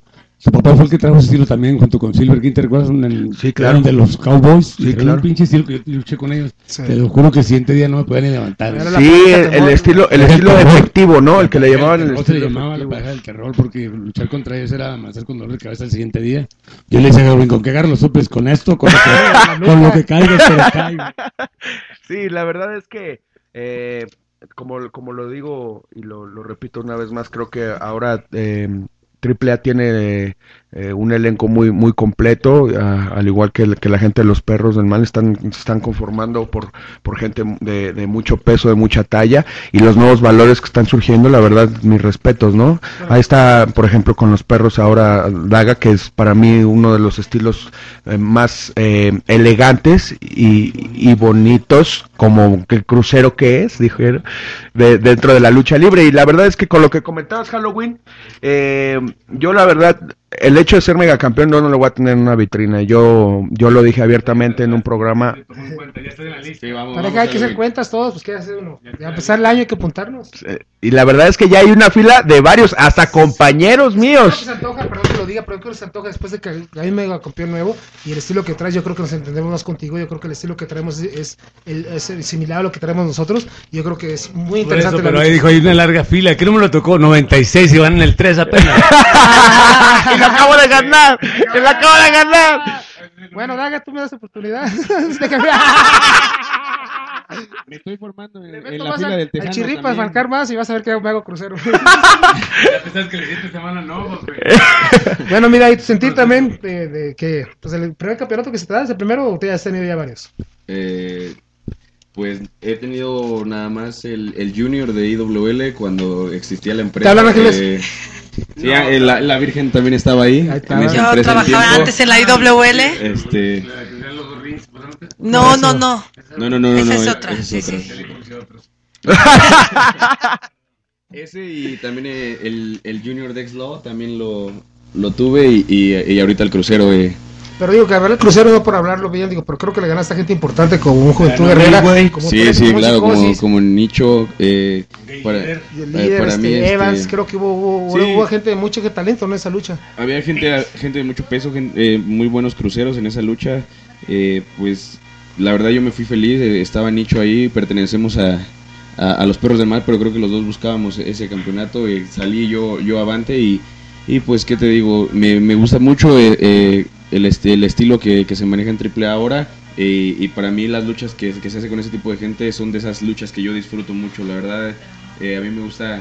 Su papá fue el que trajo ese estilo también, junto con Silver King, ¿te recuerdas? Sí, claro. De los Cowboys. Sí, claro. Un pinche estilo que yo luché con ellos. Sí. Te lo juro que el siguiente día no me podían ni levantar. Sí, el estilo efectivo, ¿no? El que le llamaban el Se le estilo llamaba la efectivo. pareja del terror, porque luchar contra ellos era hacer con dolor de cabeza el siguiente día. Yo le decía a Gabriel, ¿con qué agarro los sopes? ¿Con esto? ¿Con lo que caiga? Pero caiga. Sí, la verdad es que, como lo digo y lo repito una vez más, creo que ahora AAA tiene un elenco muy completo, al igual que la gente de los Perros del Mal se están conformando por gente de mucho peso, de mucha talla, y los nuevos valores que están surgiendo, la verdad, mis respetos, ¿no? Ahí está, por ejemplo, con los Perros ahora Daga, que es para mí uno de los estilos más elegantes y bonitos, como el crucero que es, dijeron, dentro de la lucha libre. Y la verdad es que con lo que comentabas, Halloween, yo la verdad, el hecho de ser megacampeón no lo voy a tener en una vitrina. Yo lo dije abiertamente en un programa. Para que hay que hacer cuentas todos, pues qué hace uno. Ya empezar el año hay que apuntarnos. Y la verdad es que ya hay una fila de varios, hasta compañeros míos. Se antoja, perdón que lo diga, pero creo que se antoja después de que hay un megacampeón nuevo y el estilo que traes, yo creo que nos entendemos más contigo. Yo creo que el estilo que traemos es similar a lo que traemos nosotros. Y yo creo que es muy interesante. Pero ahí dijo, hay una larga fila. ¿Qué número le tocó? 96 y van en el 3 apenas. ¡Y lo acabo de ganar! ¡Y lo acabo de ganar! Bueno, Daga, tú me das oportunidad. Me estoy formando en la fila del Tejano. Al Chirri para marcar más y vas a ver que me hago crucero. Ya pensás que la siguiente semana no, güey. Bueno, mira, y tu sentir también de que pues el primer campeonato que se te da es el primero o te has tenido ya varios. Pues he tenido nada más el Junior de IWL cuando existía la empresa. ¿Te hablan Ángeles? Sí, la Virgen también estaba ahí. Yo trabajaba antes en la IWL. No. No. Esa es otra. Esa es Ese y también el Junior de X-Law también lo tuve y ahorita el crucero. Pero digo que a ver el crucero no por hablarlo bien, digo, pero creo que le ganaste a gente importante como un Juventud Guerrera. Sí, claro, como Nicho. Para mí, Evans, creo que hubo gente de mucho talento en esa lucha. Había gente de mucho peso, muy buenos cruceros en esa lucha. Pues la verdad yo me fui feliz, estaba Nicho ahí, pertenecemos a los Perros del Mal, pero creo que los dos buscábamos ese campeonato, salí yo avante y pues qué te digo, me gusta mucho el estilo que se maneja en AAA ahora, y para mí las luchas que se hace con ese tipo de gente son de esas luchas que yo disfruto mucho, la verdad. A mí me gusta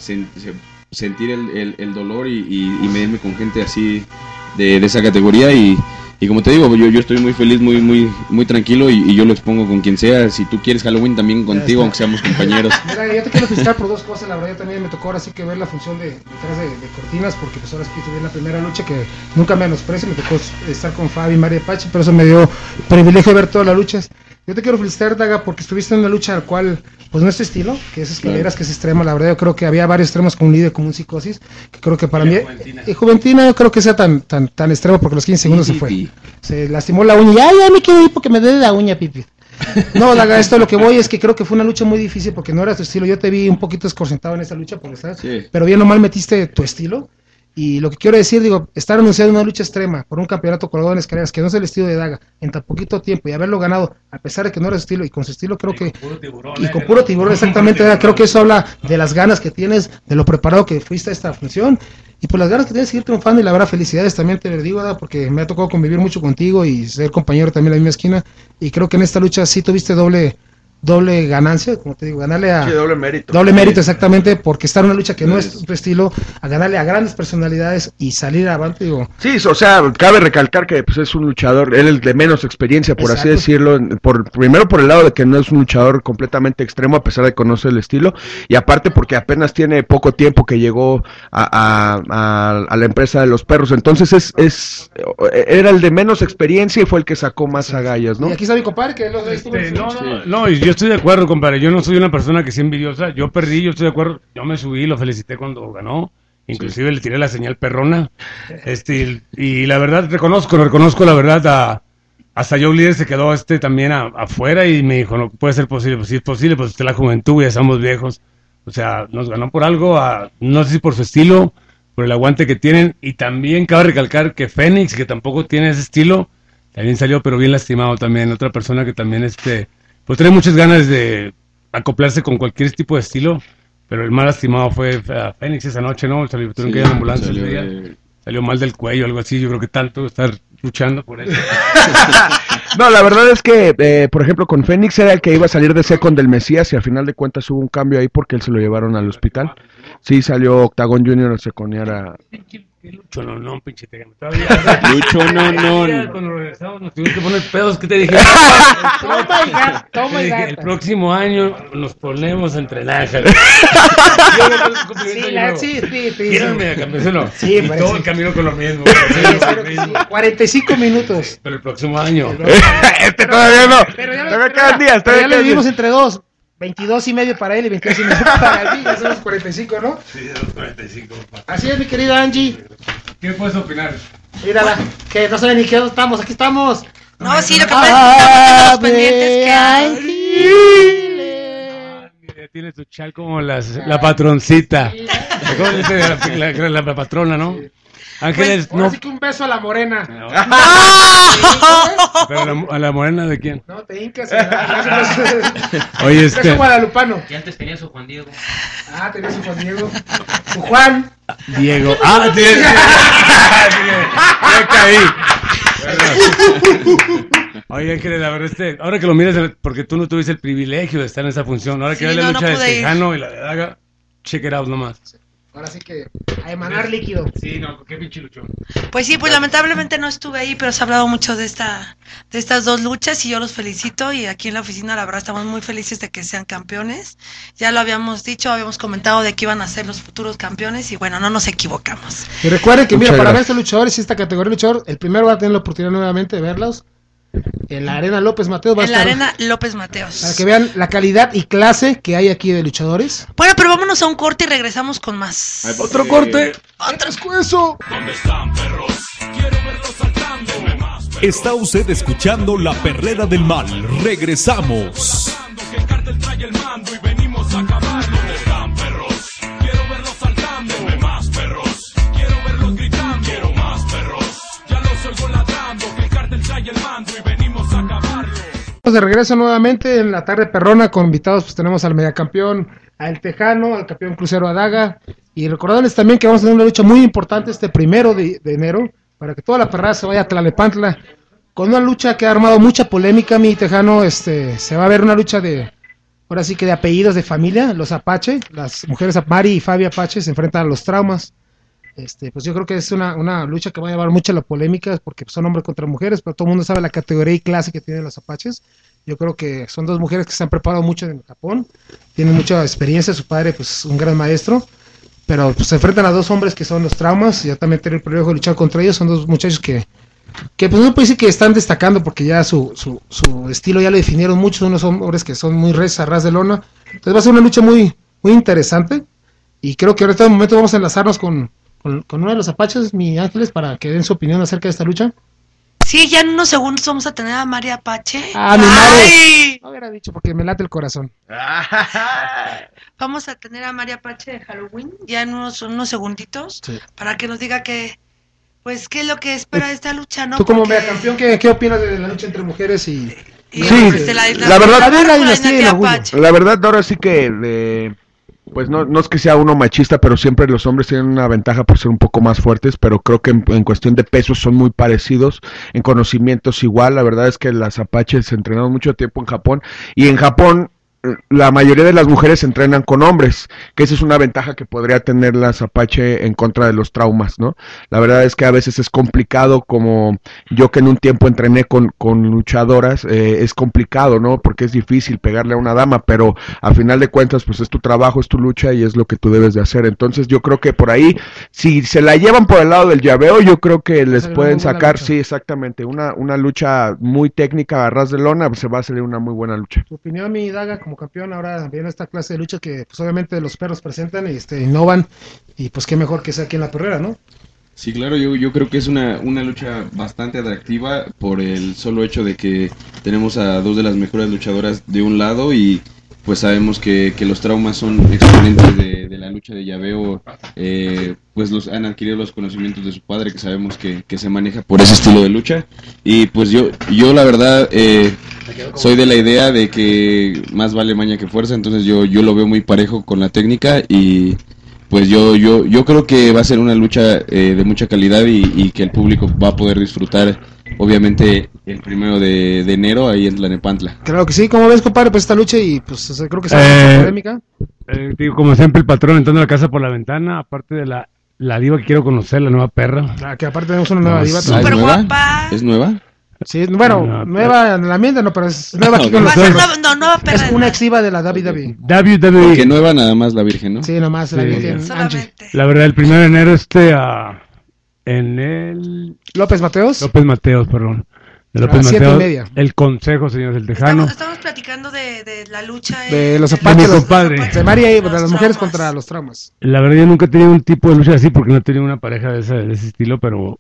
sentir el dolor y medirme con gente así de esa categoría y como te digo, yo estoy muy feliz, muy tranquilo y yo lo expongo con quien sea. Si tú quieres Halloween también contigo, aunque seamos compañeros. Mira, yo te quiero felicitar por dos cosas. La verdad, yo también me tocó ahora sí que ver la función detrás de cortinas, porque pues ahora sí que tuve la primera lucha que nunca menosprecio. Me tocó estar con Fabi y María Pachi, pero eso me dio privilegio de ver todas las luchas. Yo te quiero felicitar, Daga, porque estuviste en una lucha al cual, pues no es tu estilo, que es escaleras, que es extremo. La verdad, yo creo que había varios extremos con un líder, como un Psicosis, que creo que para mí, Juventina, yo creo que sea tan extremo, porque los 15 segundos se fue. Se lastimó la uña y ya me quiero ir porque me duele la uña, Pipi. No, Daga, esto lo que voy es que creo que fue una lucha muy difícil porque no era tu estilo. Yo te vi un poquito escorcentado en esa lucha, porque estás, pero bien o mal metiste tu estilo. Y lo que quiero decir, estar anunciando una lucha extrema por un campeonato colgado en escaleras, que no es el estilo de Daga, en tan poquito tiempo, y haberlo ganado, a pesar de que no era su estilo, y con su estilo creo que... Con puro tiburón, exactamente, Daga, creo que eso habla de las ganas que tienes, de lo preparado que fuiste a esta función, y por las ganas que tienes de seguir triunfando, y la verdad, felicidades también te lo digo, Daga, porque me ha tocado convivir mucho contigo, y ser compañero también en la misma esquina, y creo que en esta lucha sí tuviste doble ganancia, como te digo, ganarle a... Sí, doble mérito. Doble mérito, exactamente, porque estar en una lucha que no es tu estilo, a ganarle a grandes personalidades y salir avante, digo... Sí, o sea, cabe recalcar que pues, es un luchador, él es de menos experiencia, por así decirlo, primero por el lado de que no es un luchador completamente extremo, a pesar de conocer el estilo, y aparte porque apenas tiene poco tiempo que llegó a la empresa de los Perros, entonces era el de menos experiencia y fue el que sacó más agallas, ¿no? Y aquí está mi compadre, que no, y yo estoy de acuerdo, compadre. Yo no soy una persona que sea envidiosa. Yo perdí, yo estoy de acuerdo. Yo me subí, lo felicité cuando ganó. Inclusive le tiré la señal perrona. Y la verdad, reconozco la verdad. Hasta Joe Líder se quedó también afuera y me dijo, no puede ser posible. Pues si es posible, pues usted la juventud, ya estamos viejos. O sea, nos ganó por algo, no sé si por su estilo, por el aguante que tienen. Y también cabe recalcar que Fénix, que tampoco tiene ese estilo, también salió pero bien lastimado también. Otra persona que también pues tiene muchas ganas de acoplarse con cualquier tipo de estilo, pero el más lastimado fue Fénix esa noche, ¿no? Tuvieron que ir a la ambulancia ese día. Salió mal del cuello, algo así. Yo creo que tanto estar luchando por eso. No, la verdad es que, por ejemplo, con Fénix era el que iba a salir de second del Mesías y al final de cuentas hubo un cambio ahí porque él se lo llevaron al hospital. Sí, salió Octagon Junior a seconear a... Lucho, no, pinche Tegan. Lucho, no. Cuando regresamos nos tuvimos que poner pedos, ¿qué te dije? El próximo año nos ponemos a entrenar. Sí. ¿Quieren megacampeón o no? Sí, y todo el camino con lo mismo. 45 minutos. Pero el próximo año. Todavía no. Pero Todavía quedan días. Ya le dimos entre dos. 22 y medio para él y 22 y medio para mí. Ya son los 45, ¿no? Sí, los 45. Así es, mi querida Angie. ¿Qué puedes opinar? Mírala, que no sabe ni qué estamos. Aquí estamos. No, sí, lo que pasa es que estamos en los pendientes que... Tiene su chal como la patroncita. ¿Cómo dice la patrona, no? Ángeles, pues, no. Así que un beso a la morena. No. ¿Pero a la morena de quién? No, te hincas. Oye, beso guadalupano. Que antes tenía su Juan Diego. Ah, tenía su Juan Diego. Su Juan. Diego. Ah, tiene. Ya caí. Oye, Ángeles, la verdad, ahora que lo miras, porque tú no tuviste el privilegio de estar en esa función, ahora que ves la lucha del Tejano y la de Daga, check it out nomás. Ahora sí que a emanar líquido. Sí, no, qué pinche luchón. Pues sí, pues lamentablemente no estuve ahí, pero se ha hablado mucho de estas dos luchas y yo los felicito y aquí en la oficina la verdad estamos muy felices de que sean campeones. Ya lo habíamos dicho, habíamos comentado de que iban a ser los futuros campeones y bueno, no nos equivocamos. Y recuerden que mira, para ver estos luchadores y esta categoría de luchador, el primero va a tener la oportunidad nuevamente de verlos en la Arena López Mateos. En la Arena López Mateos. Para que vean la calidad y clase que hay aquí de luchadores. Bueno, pero vámonos a un corte y regresamos con más. Otro corte. ¡Otro escuezo! ¿Dónde están, perros? Quiero verlos saltando. Está usted escuchando La Perrera del Mal. Regresamos. Que el cártel trae el mando y venimos a acabarlo. ¿Dónde están, perros? Quiero verlos saltando. Más perros. Quiero verlos gritando. Quiero más perros. Ya los oigo ladrando. Que el cártel trae el mando y venimos a acabarlo. De regreso nuevamente en la tarde perrona con invitados, pues tenemos al megacampeón, al Tejano, al campeón crucero Adaga, y recordándoles también que vamos a tener una lucha muy importante este 1 de enero, para que toda la perrada se vaya a Tlalnepantla, con una lucha que ha armado mucha polémica, mi Tejano, se va a ver una lucha ahora sí que de apellidos de familia, los Apache, las mujeres Mari y Fabi Apache se enfrentan a los Traumas. Pues yo creo que es una lucha que va a llevar mucha la polémica porque son hombres contra mujeres, pero todo el mundo sabe la categoría y clase que tienen los Apaches. Yo creo que son dos mujeres que se han preparado mucho en Japón, tienen mucha experiencia, su padre pues un gran maestro, pero pues, se enfrentan a dos hombres que son los Traumas, y ya también tienen el privilegio de luchar contra ellos, son dos muchachos que pues no puede decir que están destacando porque ya su estilo ya lo definieron mucho, son unos hombres que son muy res a ras de lona, entonces va a ser una lucha muy, muy interesante, y creo que ahorita en este momento vamos a enlazarnos con uno de los Apaches, mi Ángeles, para que den su opinión acerca de esta lucha. Sí, ya en unos segundos vamos a tener a María Apache. Ah, mi madre. No hubiera dicho porque me late el corazón. Vamos a tener a María Apache de Halloween ya en unos segunditos, sí, para que nos diga qué es lo que espera de esta lucha, ¿no? Tú como megacampeón, ¿qué opinas de la lucha entre mujeres y sí, la verdad ahora sí que pues no es que sea uno machista, pero siempre los hombres tienen una ventaja por ser un poco más fuertes, pero creo que en cuestión de pesos son muy parecidos, en conocimientos igual. La verdad es que las Apaches se entrenaron mucho tiempo en Japón, y en Japón la mayoría de las mujeres entrenan con hombres, que esa es una ventaja que podría tener las Apache en contra de los Traumas, ¿no? La verdad es que a veces es complicado, como yo que en un tiempo entrené con luchadoras, es complicado, ¿no? Porque es difícil pegarle a una dama, pero a final de cuentas pues es tu trabajo, es tu lucha y es lo que tú debes de hacer. Entonces yo creo que por ahí, si se la llevan por el lado del llaveo, yo creo que les pueden sacar, sí, exactamente, una lucha muy técnica a ras de lona, pues se va a salir una muy buena lucha. ¿Tu opinión, mi Daga, como campeón? Ahora viene esta clase de lucha que pues obviamente los perros presentan y innovan, y pues qué mejor que sea aquí en la perrera, ¿no? Sí, claro, yo creo que es una lucha bastante atractiva por el solo hecho de que tenemos a dos de las mejores luchadoras de un lado, y pues sabemos que los Traumas son exponentes de la lucha de llaveo, pues han adquirido los conocimientos de su padre, que sabemos que se maneja por ese estilo de lucha. Y pues yo la verdad soy de la idea de que más vale maña que fuerza, entonces yo lo veo muy parejo con la técnica y pues yo creo que va a ser una lucha de mucha calidad y que el público va a poder disfrutar, obviamente, el 1 de enero ahí en Tlalnepantla. Claro que sí. ¿Cómo ves, compadre, pues esta lucha? Y pues creo que será polémica. Digo, como siempre, el patrón entrando a la casa por la ventana, aparte de la diva que quiero conocer, la nueva perra. Que aparte tenemos una nueva diva. Súper guapa. ¿Es nueva? Sí, bueno, nueva en la ambiente, no, pero es nueva aquí con nosotros. No, nueva perra. Es una ex diva de la WWE. Que nueva nada más la Virgen, ¿no? Sí, nomás la Virgen. La verdad, el 1 de enero en el... López Mateos, perdón. De López a las Mateos, 7:30. el consejo, señores del Tejano. Estamos platicando de la lucha de los apaches, de mi compadre. de María y de las mujeres contra los traumas. La verdad, yo nunca he tenido un tipo de lucha así porque no he tenido una pareja de ese estilo, pero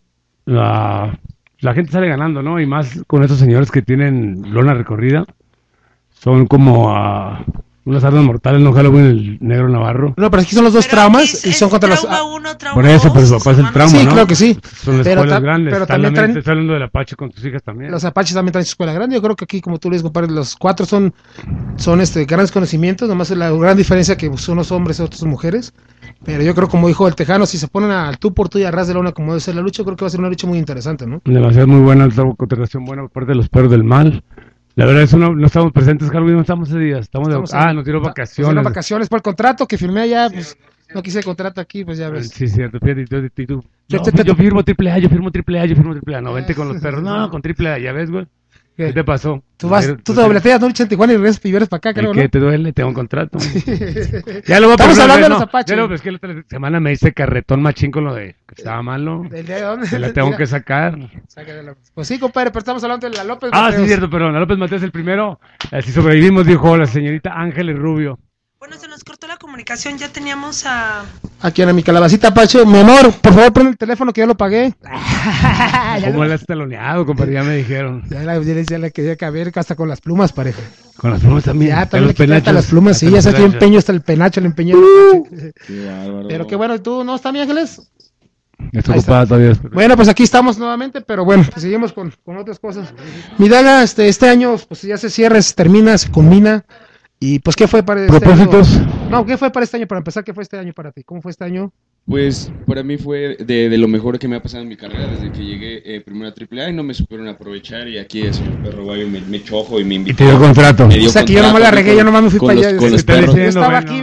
la gente sale ganando, ¿no? Y más con esos señores que tienen lona recorrida. Son como unas armas mortales, ¿no? Halloween, el negro Navarro. No, pero aquí son los dos traumas y son contra los... Por eso, pero su papá es el trauma, sí, ¿no? claro que sí. Son las escuelas grandes. Pero también traen... Está hablando del Apache con tus hijas también. Los Apaches también traen su escuela grande. Yo creo que aquí, como tú le dices, compadre, los 4 son grandes conocimientos. Nomás es la gran diferencia que son unos hombres y otras mujeres. Pero yo creo, como dijo el Tejano, si se ponen al tú por tú y a ras de lona como debe ser la lucha, yo creo que va a ser una lucha muy interesante, ¿no? Demasiado muy buena, otra contratación buena por parte de los perros del mal. La verdad es que no estamos presentes, Halloween, no estamos ese día. Nos dieron vacaciones. Nos vacaciones por el contrato que firmé allá, pues no quise contrato aquí, pues ya ves. Sí, cierto, fíjate, y tú. Yo firmo triple A, no, vente con los perros. No, con triple A, ya ves, güey. ¿Qué te pasó? Tú te dobleteas, no, en Tijuana y regresas y vienes para acá, creo, ¿no? ¿Qué te duele? Tengo un contrato. Ya lo voy a Estamos hablando de los Apaches. Ya es que la otra semana me hice carretón machín con lo de que estaba malo. ¿El de dónde? Se la tengo que sacar. Pues sí, compadre, pero estamos hablando de la López Mateos. Sí, cierto, perdón. La López Mateos el primero. Si sobrevivimos, dijo la señorita Ángeles Rubio. Bueno, se nos cortó la comunicación, ya teníamos a... Aquí en mi calabacita, Apache. Mi amor, por favor, pon el teléfono que ya lo pagué. ¿Cómo le has taloneado, compadre? Ya me dijeron. Ya la quería caber hasta con las plumas, pareja. Con las plumas también. Ya, también le quité hasta las plumas, sí, ya sé que empeño hasta el penacho, le empeñé. Qué bárbaro. Pero qué bueno, ¿y tú no estás, mi Ángeles? Estoy ocupada todavía. Bueno, pues aquí estamos nuevamente, pero bueno, pues seguimos con otras cosas. Mi Daga, este año, pues ya se cierra, se termina, se culmina. Y pues, ¿qué fue para este ¿Propósitos? año? No, ¿qué fue para este año? Para empezar, ¿qué fue este año para ti? ¿Cómo fue este año? Pues para mí fue de lo mejor que me ha pasado en mi carrera desde que llegué primero a AAA y no me supieron aprovechar y aquí el señor Perro Guayo me echó ojo y me invitó. Y te dio contrato. O sea que yo nomás la regué, yo nomás me fui para allá. Con los perros. Yo estaba aquí.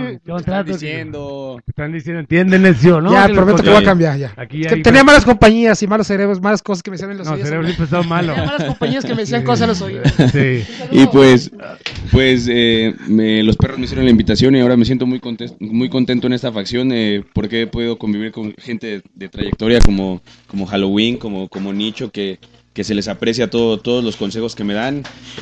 Están diciendo, ¿entienden eso, no? Ya, prometo que voy a cambiar ya. Tenía malas compañías y malos cerebros, malas cosas que me decían en los oídos. No, cerebros siempre estaban malos. Tenía malas compañías que me decían cosas en los oídos. Sí. Y pues los perros me hicieron la invitación y ahora me siento muy contento en esta facción porque he podido convivir con gente de trayectoria como Halloween, como Nicho, que se les aprecia todos los consejos que me dan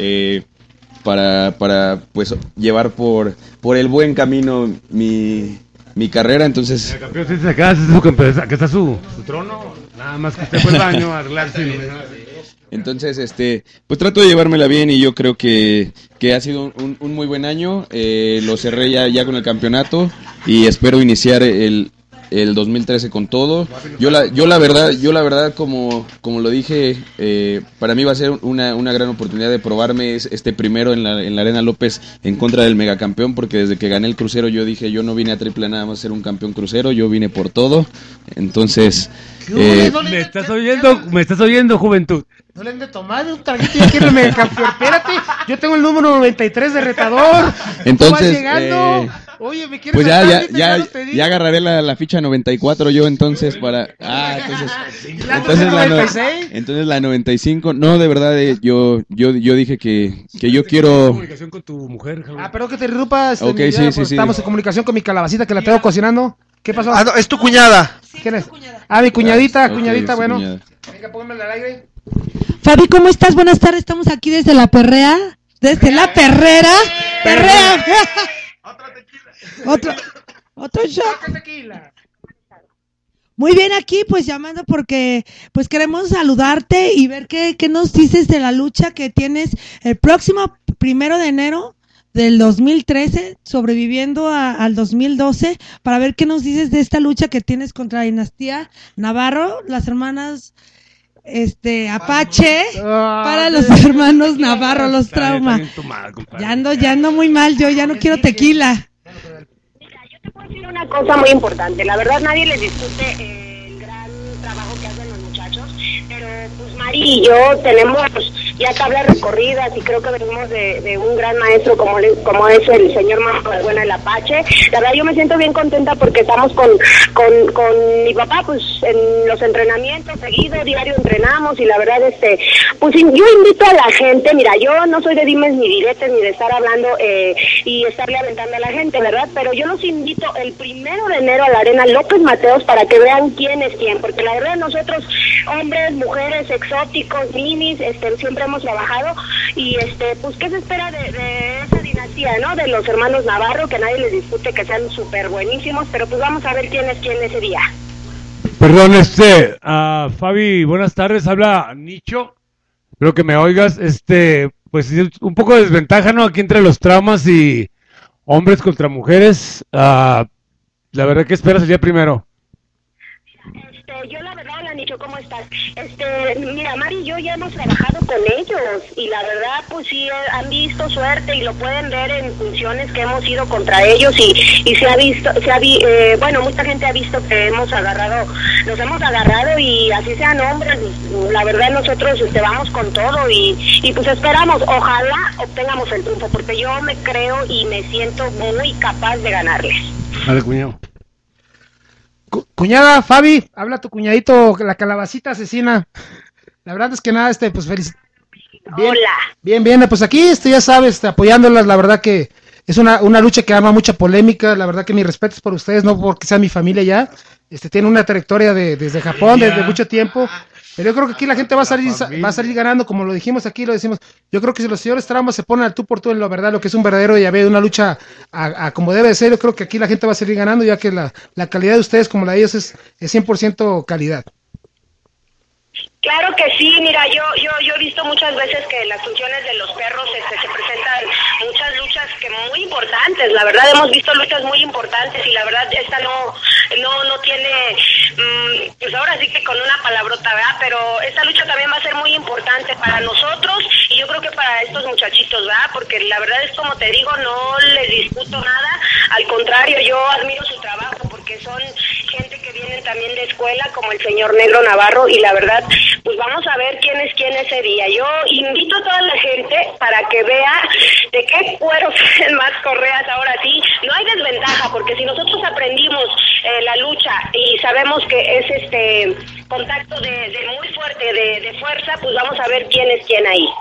para pues llevar por el buen camino mi carrera. Entonces el campeón dice acá está su trono, nada más que usted fue al baño a arreglarse. Entonces, pues trato de llevármela bien y yo creo que ha sido un muy buen año. Lo cerré ya con el campeonato y espero iniciar el 2013 con todo. Yo la verdad como lo dije, para mí va a ser una gran oportunidad de probarme primero en la Arena López en contra del megacampeón, porque desde que gané el crucero yo dije, yo no vine a AAA nada más a ser un campeón crucero, yo vine por todo. Entonces ¿me estás oyendo, juventud? No le han de tomar un traguito y quiero el megacampeón. Espérate, yo tengo el número 93 de retador. Entonces, llegando. Oye, ¿me quieres pues ya agarraré la ficha 94 yo entonces para... entonces la 95, no, de verdad, yo dije que yo quiero... comunicación con tu mujer, pero que te interrumpa, okay, sí. Estamos en comunicación con mi calabacita que la tengo cocinando. ¿Qué pasó? No, es tu cuñada. ¿Quién es? Mi cuñadita, Okay, bueno. Cuñada. Venga, pónganme al aire. Fabi, ¿cómo estás? Buenas tardes, estamos aquí desde la perrea, desde la perrera. Perrea. Otro shot. Tequila. Muy bien, aquí pues llamando porque pues queremos saludarte y ver qué nos dices de la lucha que tienes el próximo 1 de enero del 2013, sobreviviendo al 2012, para ver qué nos dices de esta lucha que tienes contra la dinastía Navarro, las hermanas Apache, para los hermanos Navarro, los traumas. Ya ando muy mal, yo ya no quiero tequila. Mira, yo te puedo decir una cosa muy importante. La verdad, nadie les discute el gran trabajo que hacen los muchachos, pero pues Mari y yo tenemos ya tablas recorridas y creo que venimos de un gran maestro como es el señor Buena el Apache. La verdad yo me siento bien contenta porque estamos con mi papá pues en los entrenamientos seguido, diario entrenamos y la verdad pues yo invito a la gente, mira, yo no soy de dimes ni diretes ni de estar hablando y estarle aventando a la gente, ¿verdad? Pero yo los invito el 1 de enero a la Arena López Mateos para que vean quién es quién, porque la verdad nosotros, hombres, mujeres, exóticos, minis, siempre hemos trabajado y pues qué se espera de esa dinastía, ¿no? De los hermanos Navarro, que nadie les discute que sean súper buenísimos, pero pues vamos a ver quién es quién ese día. Perdón, Fabi, buenas tardes, habla Nicho, espero que me oigas, pues un poco de desventaja, ¿no? Aquí entre los traumas y hombres contra mujeres, la verdad, ¿qué esperas el día primero? Yo la verdad, hola Nicho, ¿cómo estás? Mira, Mari y yo ya hemos trabajado con ellos y la verdad pues sí han visto suerte y lo pueden ver en funciones que hemos ido contra ellos y se ha visto, bueno, mucha gente ha visto que nos hemos agarrado y así sean hombres, la verdad nosotros vamos con todo y pues esperamos, ojalá obtengamos el triunfo porque yo me creo y me siento muy capaz de ganarles. Dale, cuñado. Cuñada, Fabi, habla tu cuñadito, la calabacita asesina. La verdad es que nada, pues feliz. Bien, pues aquí, ya sabes, apoyándolas, la verdad que es una lucha que ama mucha polémica, la verdad que mis respetos por ustedes, no porque sea mi familia ya, tiene una trayectoria desde Japón, desde mucho tiempo, pero yo creo que aquí la gente va a salir ganando, como lo dijimos aquí, lo decimos, yo creo que si los señores traumas se ponen al tú por tú en lo verdad, lo que es un verdadero llave, una lucha a como debe de ser, yo creo que aquí la gente va a salir ganando, ya que la calidad de ustedes como la de ellos es 100% calidad. Claro que sí, mira, yo he visto muchas veces que en las funciones de los perros se presentan muchas luchas que muy importantes, la verdad hemos visto luchas muy importantes y la verdad esta no tiene, pues ahora sí que con una palabrota, ¿verdad? Pero esta lucha también va a ser muy importante para nosotros y yo creo que para estos muchachitos, ¿verdad? Porque la verdad es como te digo, no les discuto nada, al contrario, yo admiro su trabajo porque son gente que vienen también de escuela como el señor Negro Navarro y la verdad pues vamos a ver quién es quién ese día. Yo invito a toda la gente para que vea de qué cuero salen más correas ahora sí. No hay desventaja, porque si nosotros aprendimos la lucha y sabemos que es contacto de muy fuerte, de fuerza, pues vamos a ver quién es quién ahí.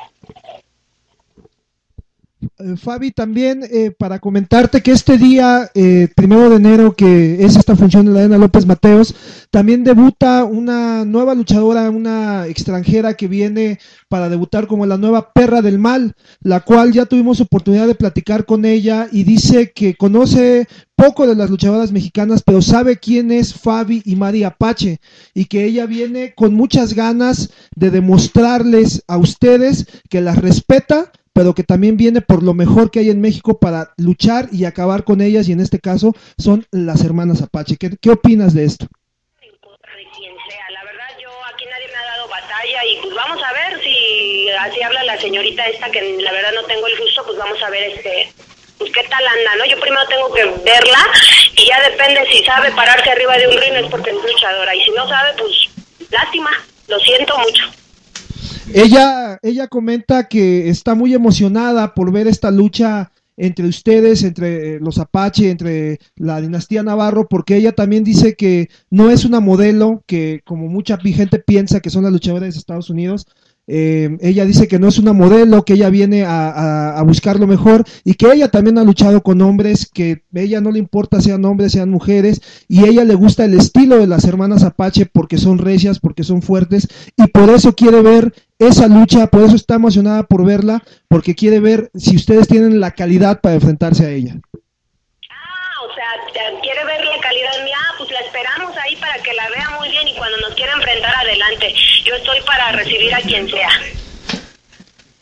Fabi, también para comentarte que este día, 1 de enero, que es esta función de la Arena López Mateos, también debuta una nueva luchadora, una extranjera que viene para debutar como la nueva Perra del Mal, la cual ya tuvimos oportunidad de platicar con ella y dice que conoce poco de las luchadoras mexicanas, pero sabe quién es Fabi y Mari Apache y que ella viene con muchas ganas de demostrarles a ustedes que las respeta, pero que también viene por lo mejor que hay en México para luchar y acabar con ellas, y en este caso son las hermanas Apache. ¿Qué opinas de esto? De quien sea, la verdad yo aquí nadie me ha dado batalla y pues vamos a ver si así habla la señorita esta que la verdad no tengo el gusto, pues vamos a ver pues qué tal anda, ¿no? Yo primero tengo que verla y ya depende si sabe pararse arriba de un ring es porque es luchadora y si no sabe pues lástima, lo siento mucho. Ella comenta que está muy emocionada por ver esta lucha entre ustedes, entre los Apache, entre la dinastía Navarro, porque ella también dice que no es una modelo, que como mucha gente piensa que son las luchadoras de Estados Unidos, ella dice que no es una modelo, que ella viene a buscar lo mejor y que ella también ha luchado con hombres, que a ella no le importa sean hombres, sean mujeres, y a ella le gusta el estilo de las hermanas Apache porque son recias, porque son fuertes, y por eso quiere ver esa lucha, por eso está emocionada por verla, porque quiere ver si ustedes tienen la calidad para enfrentarse a ella. O sea, quiere ver la calidad mía, pues la esperamos ahí para que la vea muy bien y cuando nos quiera enfrentar adelante, yo estoy para recibir a quien sea.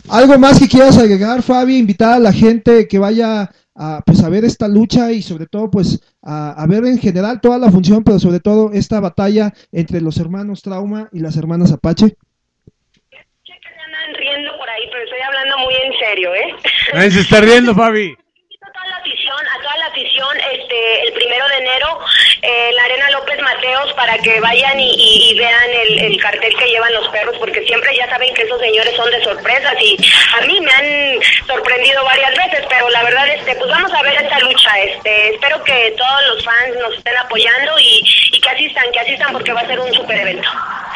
¿Algo más que quieras agregar, Fabi? Invitar a la gente que vaya a ver esta lucha y sobre todo pues a ver en general toda la función, pero sobre todo esta batalla entre los hermanos Trauma y las hermanas Apache. Andan riendo por ahí, pero estoy hablando muy en serio, Nadie se está riendo, Fabi. A toda la afición, el 1 de enero, en la Arena López Mateos, para que vayan y vean el cartel que llevan los perros, porque siempre ya saben que esos señores son de sorpresas y a mí me han sorprendido varias veces, pero la verdad, pues vamos a ver esta lucha. Espero que todos los fans nos estén apoyando y que asistan porque va a ser un super evento.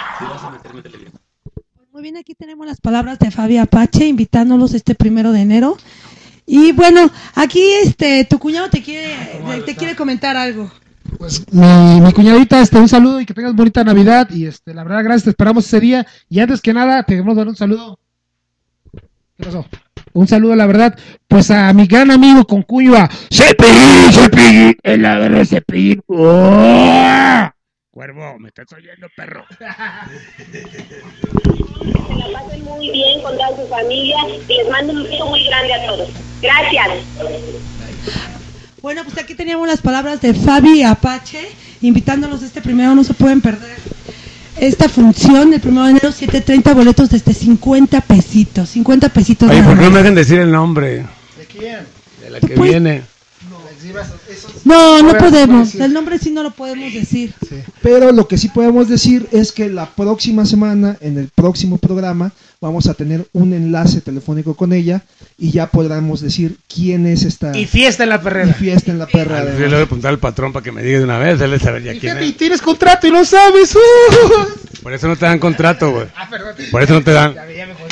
Muy bien, aquí tenemos las palabras de Fabi Apache invitándolos 1 de enero. Y bueno, aquí tu cuñado te quiere comentar algo. Pues mi cuñadita, un saludo y que tengas bonita Navidad y la verdad, gracias, te esperamos ese día y antes que nada, te queremos dar un saludo. ¿Qué pasó? Un saludo, la verdad, pues a mi gran amigo con cuño, a Cepillín, en la guerra de Cepillín. ¡Oh! Cuervo, me estás oyendo, perro. Que la pasen muy bien con toda su familia y les mando un beso muy grande a todos. Gracias. Bueno, pues aquí teníamos las palabras de Fabi Apache, invitándolos no se pueden perder esta función del 1 de enero, 7:30, boletos desde 50 pesitos. 50 pesitos. Oye, ¿por qué no me dejan decir el nombre? ¿De quién? De la que viene. No podemos. El nombre sí no lo podemos decir. Sí. Pero lo que sí podemos decir es que la próxima semana, en el próximo programa, vamos a tener un enlace telefónico con ella y ya podremos decir quién es esta. Y fiesta en la perrera. Y fiesta en la perrera. Yo le voy a apuntar al patrón para que me diga de una vez, él saber ya quién es. Y tienes contrato y no sabes. Por eso no te dan contrato, güey. Perdón. Por eso no te dan.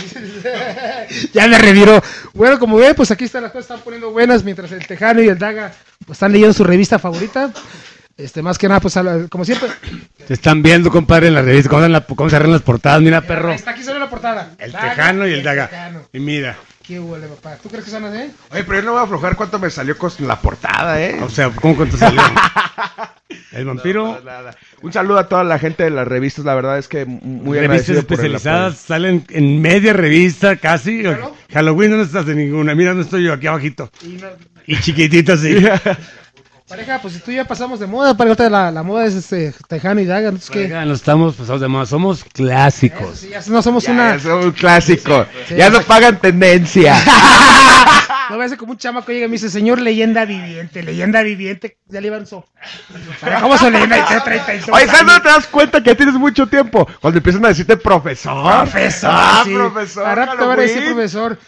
Ya me reviró. Bueno, como ven, pues aquí están las cosas, están poniendo buenas mientras el Tejano y el Daga pues están leyendo su revista favorita. Más que nada, pues como siempre. Te están viendo, compadre, en la revista, cómo se arreglan las portadas, mira, perro. Está aquí solo la portada. El Tejano y el Daga. Y mira. Qué huele, papá. ¿Tú crees que son así? Oye, pero yo no voy a aflojar cuánto me salió con la portada, O sea, ¿cómo cuánto salió? El vampiro. No. Un saludo a toda la gente de las revistas, la verdad es que muy revistas especializadas salen en media revista casi. ¿Claro? Halloween no estás en ninguna, mira, no estoy yo aquí abajito. Y chiquitita así. Pareja, pues si tú ya pasamos de moda, pareja, la moda es Tejano y Daga. Pareja, no estamos pasados de moda, somos clásicos. Sí, ya no somos ya somos un clásico. Sí, ya no pagan tendencia. No me hace como un chamaco llega y me dice, señor leyenda viviente, ya le iban ¿cómo se leyenda? Oye, ¿sabes dónde te das cuenta que tienes mucho tiempo? Cuando empiezan a decirte profesor. Sí. Profesor. Ahora te van a decir profesor.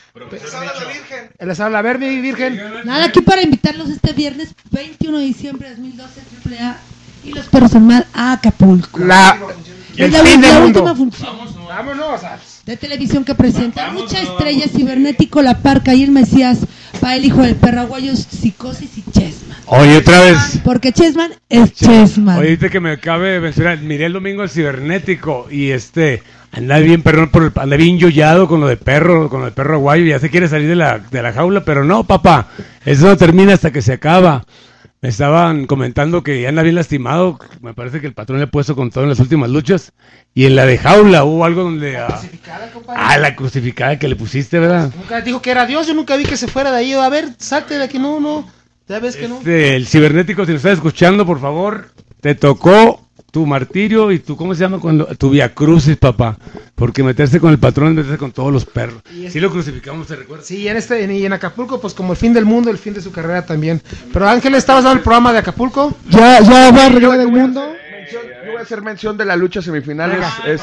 Les habla, a ver, mi virgen. Nada, aquí para invitarlos este viernes 21 de diciembre de 2012, AAA y los Perros del Mal a Acapulco. La última función. Vámonos. De televisión que presenta Lucha Estrella, Cibernético, La Parca y el Mesías para el hijo del perro aguayo, Psicosis y Chessman. Oye, otra vez. Porque Chessman es Chessman. Oye, ahorita que me acabe de mencionar, miré el domingo el Cibernético y anda bien, anda bien yollado con lo de perro aguayo, ya se quiere salir de la jaula, pero no, papá, eso no termina hasta que se acaba. Me estaban comentando que anda bien lastimado, me parece que el patrón le ha puesto con todo en las últimas luchas, y en la de jaula hubo algo donde... la crucificada que le pusiste, ¿verdad? Nunca dijo que era Dios, yo nunca vi que se fuera de ahí, a ver, salte de aquí, no, ya ves que no. El Cibernético, si nos estás escuchando, por favor, te tocó tu martirio y tu, ¿cómo se llama? Tu via crucis, papá, porque meterse con el patrón, meterse con todos los perros. Sí lo crucificamos, ¿te recuerdas? Sí, y en Acapulco, pues como el fin del mundo, el fin de su carrera también. Pero Ángel, ¿estabas dando el programa de Acapulco? Ya va a arreglar el mundo. Yo voy a hacer mención de la lucha semifinal,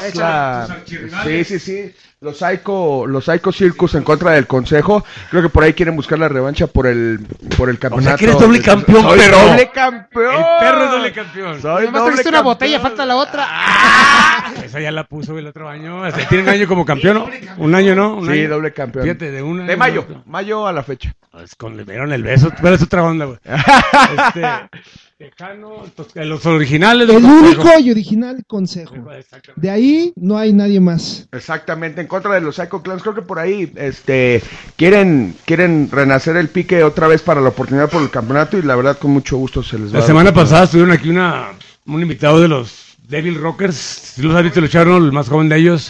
sí. Los Psycho Circus en contra del Consejo. Creo que por ahí quieren buscar la revancha por el campeonato. O sea, que eres doble campeón, Soy doble campeón. El perro es doble campeón. Nomás trajiste una botella, falta la otra. Esa ya la puso el otro año. ¿Tiene un año como campeón? ¿Un año, no? Sí, doble campeón. Fíjate, de mayo a la fecha. Le dieron el beso, pero es otra onda, güey. Tejano, los originales. El único y original Consejo. De ahí no hay nadie más. Exactamente, en contra de los Psycho Clowns. Creo que por ahí quieren renacer el pique otra vez para la oportunidad por el campeonato y la verdad con mucho gusto se les va. La semana pasada estuvieron aquí un invitado de los Devil Rockers. Si los has visto, lucharon, el más joven de ellos.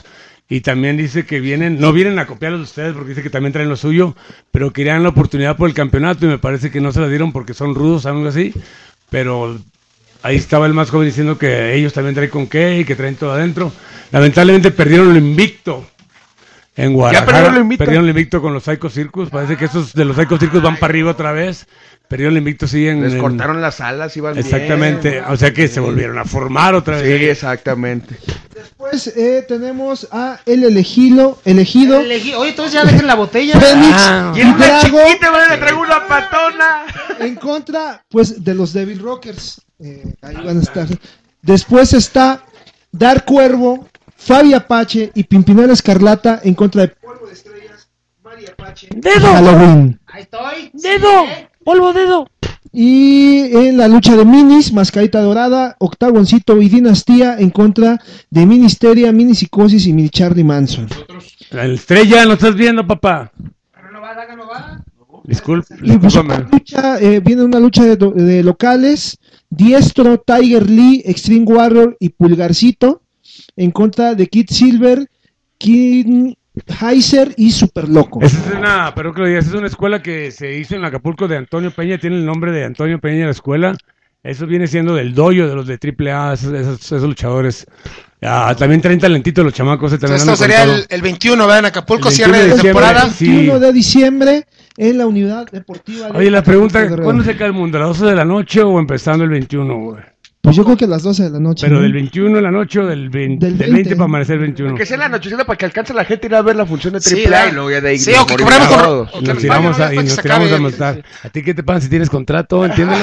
Y también dice que no vienen a copiarlos de ustedes porque dice que también traen lo suyo, pero querían la oportunidad por el campeonato y me parece que no se la dieron porque son rudos, algo así. Pero ahí estaba el más joven diciendo que ellos también traen con qué y que traen todo adentro. Lamentablemente perdieron el invicto en Guadalajara. Perdieron el invicto con los Psycho Circus. Parece que esos de los Psycho Circus van para arriba otra vez. Perdieron el invicto, sí. Les cortaron las alas, iban exactamente, bien. O sea que se volvieron a formar otra vez. Sí, exactamente. Después tenemos a el elegido. Oye, entonces ya dejen la botella. Fénix y en una chiquita, le traigo una patona. En contra, pues, de los Devil Rockers. Ahí van a estar. Después está Dark Cuervo, Fabi Apache y Pimpinela Escarlata en contra de Polvo de Estrellas, Mari Apache. ¡Dedo! Halloween. Ahí estoy. ¡Dedo! ¡Polvo dedo! Y en la lucha de minis, Mascarita Dorada, Octagoncito y Dinastía en contra de Ministeria, Mini Psicosis y Mini Charlie Manson. La estrella, ¿no estás viendo, papá? Daga no va. Y pues viene una lucha de locales, Diestro, Tiger Lee, Extreme Warrior y Pulgarcito en contra de Kid Silver, King Heiser y Super Loco. Esa es una escuela que se hizo en Acapulco de Antonio Peña, tiene el nombre de Antonio Peña la escuela. Eso viene siendo del dojo de los de AAA, esos luchadores. También traen talentito los chamacos. Esto sería el 21, ¿verdad? En Acapulco, cierre de temporada. El 21 de diciembre en la unidad deportiva. Oye, la pregunta, ¿cuándo se cae el mundo? ¿A las 12 de la noche o empezando el 21, güey? Pues yo creo que a las 12 de la noche. Pero ¿no? del 21 de la noche o del 20 para amanecer el 21. Que sea la nochecita para que alcance la gente a ir a ver la función de AAA y luego ya de ahí. Sí, o que cobramos todos. Y nos tiramos a montar. ¿A ti qué te pasa si tienes contrato? Entiéndelo.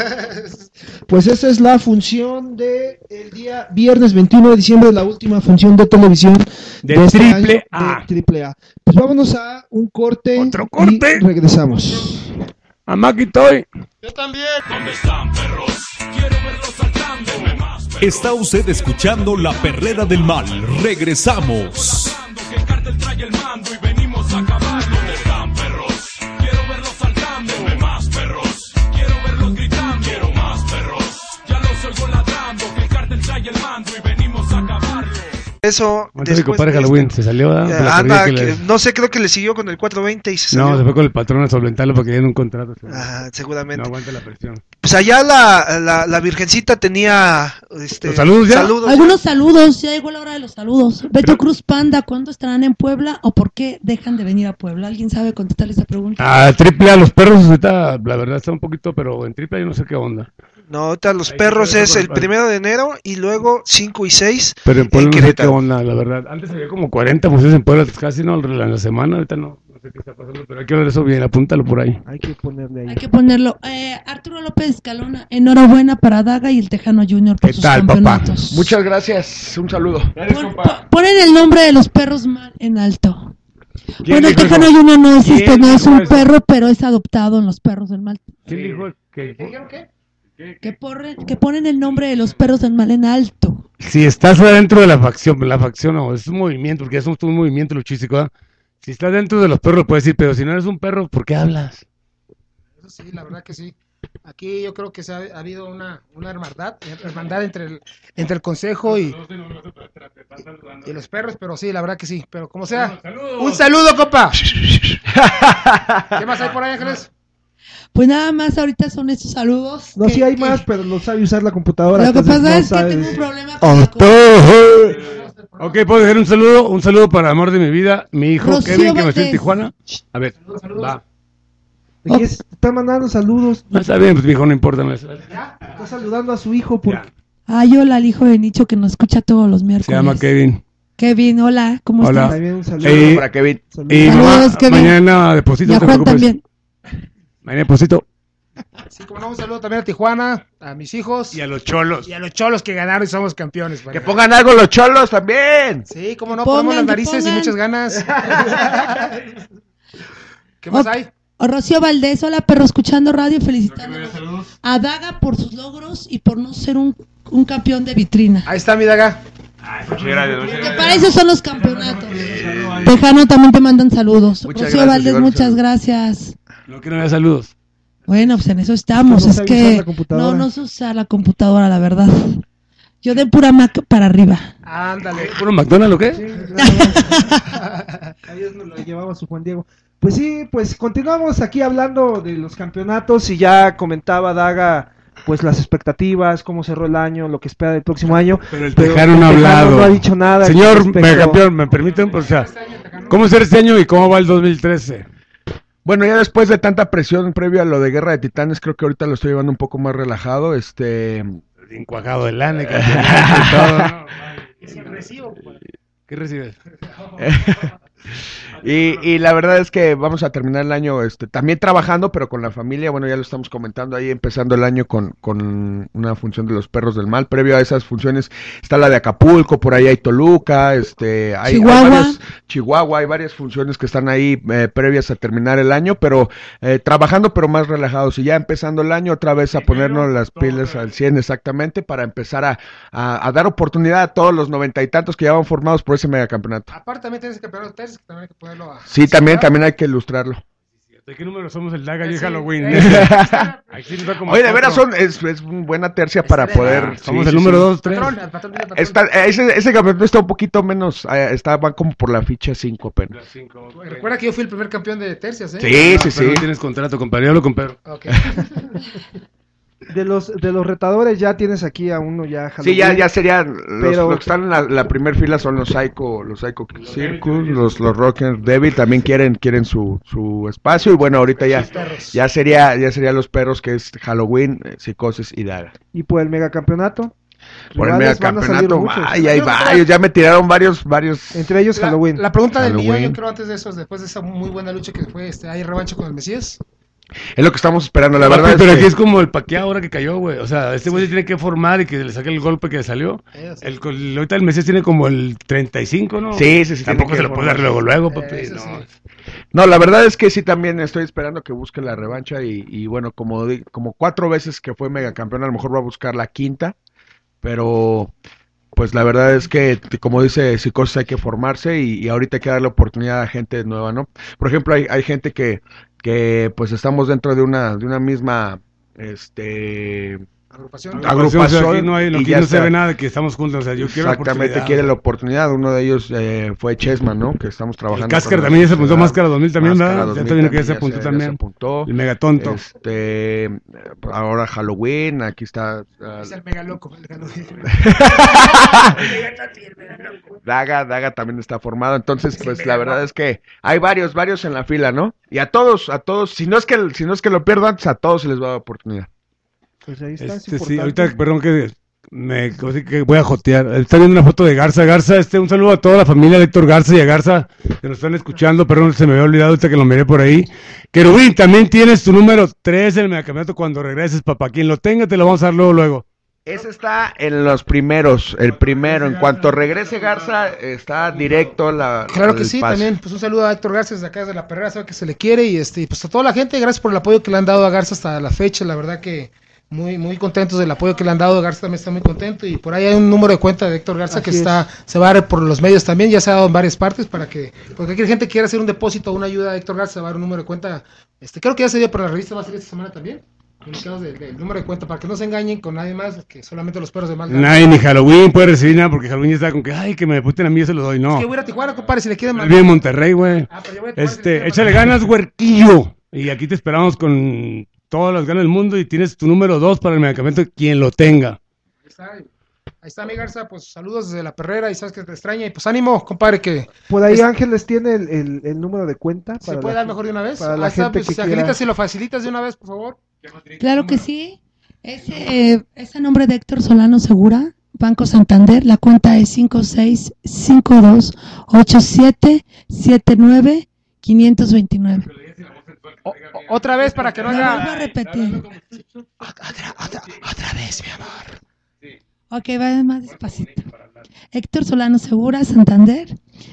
Pues esa es la función de el día viernes 21 de diciembre, la última función de televisión de AAA. Pues vámonos a un corte. Otro corte. Y regresamos. Mamá, aquí estoy. Yo también. ¿Dónde están, perros? Quiero verlos saltando. Más perros. Está usted escuchando La Perrera del Mal. Regresamos. Que el cártel trae el mando y venimos a acabarlo. ¿Dónde están, perros? Quiero verlos saltando. Más perros. Quiero verlos gritando. Quiero más perros. Ya los oigo ladrando. Que el cártel trae el mando y venimos a acabarlo. Eso después compadre Halloween se salió no sé, creo que le siguió con el 420 y se salió. No, se fue con el patrón a solventarlo porque querían un contrato. Seguramente. No aguanta la presión. Pues allá la virgencita tenía ¿Los saludos ya? Algunos saludos, ya llegó la hora de los saludos. Beto Cruz Panda, ¿cuándo estarán en Puebla o por qué dejan de venir a Puebla? ¿Alguien sabe contestarle esa pregunta? AAA, los perros ahorita, la verdad está un poquito, pero en AAA yo no sé qué onda. No, ahorita los perros es el 1 de enero y luego 5 y 6 pero en Puebla no sé qué onda, la verdad. Antes había como 40 museos en Puebla, casi no en la semana, ahorita no sé qué está pasando, pero hay que ver eso bien, apúntalo por ahí. Hay que ponerle ahí. Hay que ponerlo. Arturo López Escalona, enhorabuena para Daga y el Tejano Junior por sus campeonatos. Papá? Muchas gracias, un saludo. Ponen el nombre de los perros mal en alto. Bueno, el Tejano Junior no existe, no es un perro, pero es adoptado en los perros del mal. ¿Quién dijo qué? Que ponen el nombre de los perros del mal en alto. Si estás adentro de la facción no, es un movimiento, porque es un movimiento luchístico, ¿eh? Si estás dentro de los perros lo puedes decir, pero si no eres un perro, ¿por qué hablas? Eso sí, la verdad que sí. Aquí yo creo que ha habido una hermandad entre el consejo y los perros, pero sí, la verdad que sí. Pero como sea, un saludo, compa. ¿Qué más hay por ahí, Ángeles? Pues nada más ahorita son estos saludos. No, sí hay más, pero no sabe usar la computadora. Lo que pasa es que tengo un problema con la computadora. Ok, puedo dejar un saludo para el amor de mi vida, mi hijo Rocío Kevin, que me está en Tijuana. A ver, va. Está mandando saludos. No está bien, pues mi hijo no importa. Está saludando a su hijo. Hola, al hijo de Nicho que nos escucha todos los miércoles. Se llama Kevin. Kevin, hola, ¿cómo estás? Un saludo para Kevin. Y mañana deposito. Y a Juan también. Mañana deposito. Sí, como no, un saludo también a Tijuana, a mis hijos. Y a los cholos. Y a los cholos que ganaron y somos campeones. Que pongan algo los cholos también. Sí, como no, ponemos las narices y muchas ganas. ¿Qué más hay? Rocío Valdés, hola perro, escuchando radio, felicitando a Daga por sus logros y por no ser un campeón de vitrina. Ahí está mi Daga. Que para eso son los campeonatos. Tejano también te mandan saludos. Rocío Valdés, muchas gracias. No quiero dar saludos. Bueno, pues en eso estamos. Es que no sé usar la computadora, la verdad. Yo de pura Mac para arriba. Ándale. ¿Puro McDonald's o qué? Sí, ahí nos lo llevaba su Juan Diego. Pues sí, pues continuamos aquí hablando de los campeonatos y ya comentaba Daga pues las expectativas, cómo cerró el año, lo que espera del próximo año. Pero el Tejano no ha hablado. No ha dicho nada. Señor megacampeón, ¿me permiten? O sea, ¿cómo será este año y cómo va el 2013? Bueno, ya después de tanta presión previo a lo de Guerra de Titanes, creo que ahorita lo estoy llevando un poco más relajado. Encuajado de lana, y todo, ¿no? ¿Qué recibes? Y la verdad es que vamos a terminar el año también trabajando, pero con la familia. Bueno, ya lo estamos comentando ahí, empezando el año con una función de los Perros del Mal. Previo a esas funciones está la de Acapulco, por ahí hay Toluca, hay Chihuahua, hay varias funciones que están ahí previas a terminar el año, pero trabajando, pero más relajados. Y ya empezando el año, otra vez a ponernos las pilas al 100 exactamente, para empezar a dar oportunidad a todos los 90 y tantos que ya van formados por ese megacampeonato. Aparte también tienes que campeonato tercios, que también hay que ponerlo a... Sí, también hay que ilustrarlo. ¿De qué número somos el Daga y el Sí. Halloween? Oye, de veras es buena tercia para poder... Somos el número 2, 3. Ese campeonato está un poquito menos, va como por la ficha 5 apenas. Recuerda que yo fui el primer campeón de tercias, ¿eh? Sí. Pero no tienes contrato con Pedro, yo hablo con Pedro. Okay. De los retadores ya tienes aquí a uno ya Halloween. Sí, ya serían los que están en la primer fila son los Psycho Circus, los Rocker Devil también quieren su espacio, y bueno, ahorita ya sería los perros, que es Halloween, Psicosis y Daga. ¿Y por el megacampeonato? Por el megacampeonato, hay varios, ya me tiraron varios. Entre ellos Halloween. La pregunta del millón, yo creo, antes de eso, después de esa muy buena lucha que fue, ¿hay revancha con el Mesías? Es lo que estamos esperando, la verdad. Pero aquí es como el Pacquiao ahora que cayó, güey. O sea, este güey se tiene que formar y que le saque el golpe que le salió. Ahorita el Mesías tiene como el 35, ¿no? Sí. Tampoco se lo puede dar luego, papi. No, la verdad es que sí, también estoy esperando que busque la revancha y bueno, como 4 veces que fue megacampeón, a lo mejor va a buscar la quinta, pero pues la verdad es que, como dice Psicosis, hay que formarse y ahorita hay que darle oportunidad a gente nueva, ¿no? Por ejemplo, hay gente que pues estamos dentro de una misma agrupación. Aquí no se ve nada de que estamos juntos, o sea, yo quiero exactamente, quiere la oportunidad. Uno de ellos fue Chessman, ¿no? Que estamos trabajando. El Cáscara también ya se apuntó, Máscara 2000 también, ¿verdad? Ya también que se apuntó también. El Megatonto. Ahora Halloween, aquí está. Es el Megaloco. Daga también está formado, entonces pues la verdad es que hay varios en la fila, ¿no? Y a todos, si no es que lo pierdan, a todos se les va a dar oportunidad. Pues ahí está, sí, ahorita, perdón que voy a jotear. Está viendo una foto de Garza. Un saludo a toda la familia de Héctor Garza y a Garza que nos están escuchando. Perdón, se me había olvidado ahorita que lo miré por ahí. Querubín, también tienes tu número 3 del megacampeonato cuando regreses, papá. Quien lo tenga te lo vamos a dar luego. Ese está en los primeros, el primero. En cuanto regrese Garza, está directo Claro que sí, también. Pues un saludo a Héctor Garza desde acá, desde la Perrera, sabe que se le quiere. Y pues a toda la gente, gracias por el apoyo que le han dado a Garza hasta la fecha. La verdad que muy contentos del apoyo que le han dado. Garza también está muy contento. Y por ahí hay un número de cuenta de Héctor Garza que se va a dar por los medios también. Ya se ha dado en varias partes porque cualquier gente quiera hacer un depósito o una ayuda a Héctor Garza, se va a dar un número de cuenta. Creo que ya se dio por la revista, va a ser esta semana también. Del número de cuenta para que no se engañen con nadie más, que solamente los perros de mal. Nadie, ni Halloween puede recibir nada porque Halloween ya está con que me deputen a mí, yo se los doy. No. Es que voy a ir a Tijuana, compadre, si le quieren mandar. Vive en Monterrey, güey. Échale ganas, huerquillo. Y aquí te esperamos con todas las ganas del mundo y tienes tu número 2 para el medicamento, quien lo tenga. Ahí está mi Garza, pues saludos desde la Perrera y sabes que te extraña y pues ánimo, compadre, que... Por ahí Ángeles tiene el número de cuenta. ¿Se puede dar mejor de una vez? Para la gente pues, Angelita, si lo facilitas de una vez, por favor. Claro que sí. Es a nombre de Héctor Solano Segura, Banco Santander. La cuenta es 56528779-529. Otra vez para que no haya... Vuelvo a repetir. Otra vez, mi amor. Ok, va más despacito. Héctor Solano Segura, Santander,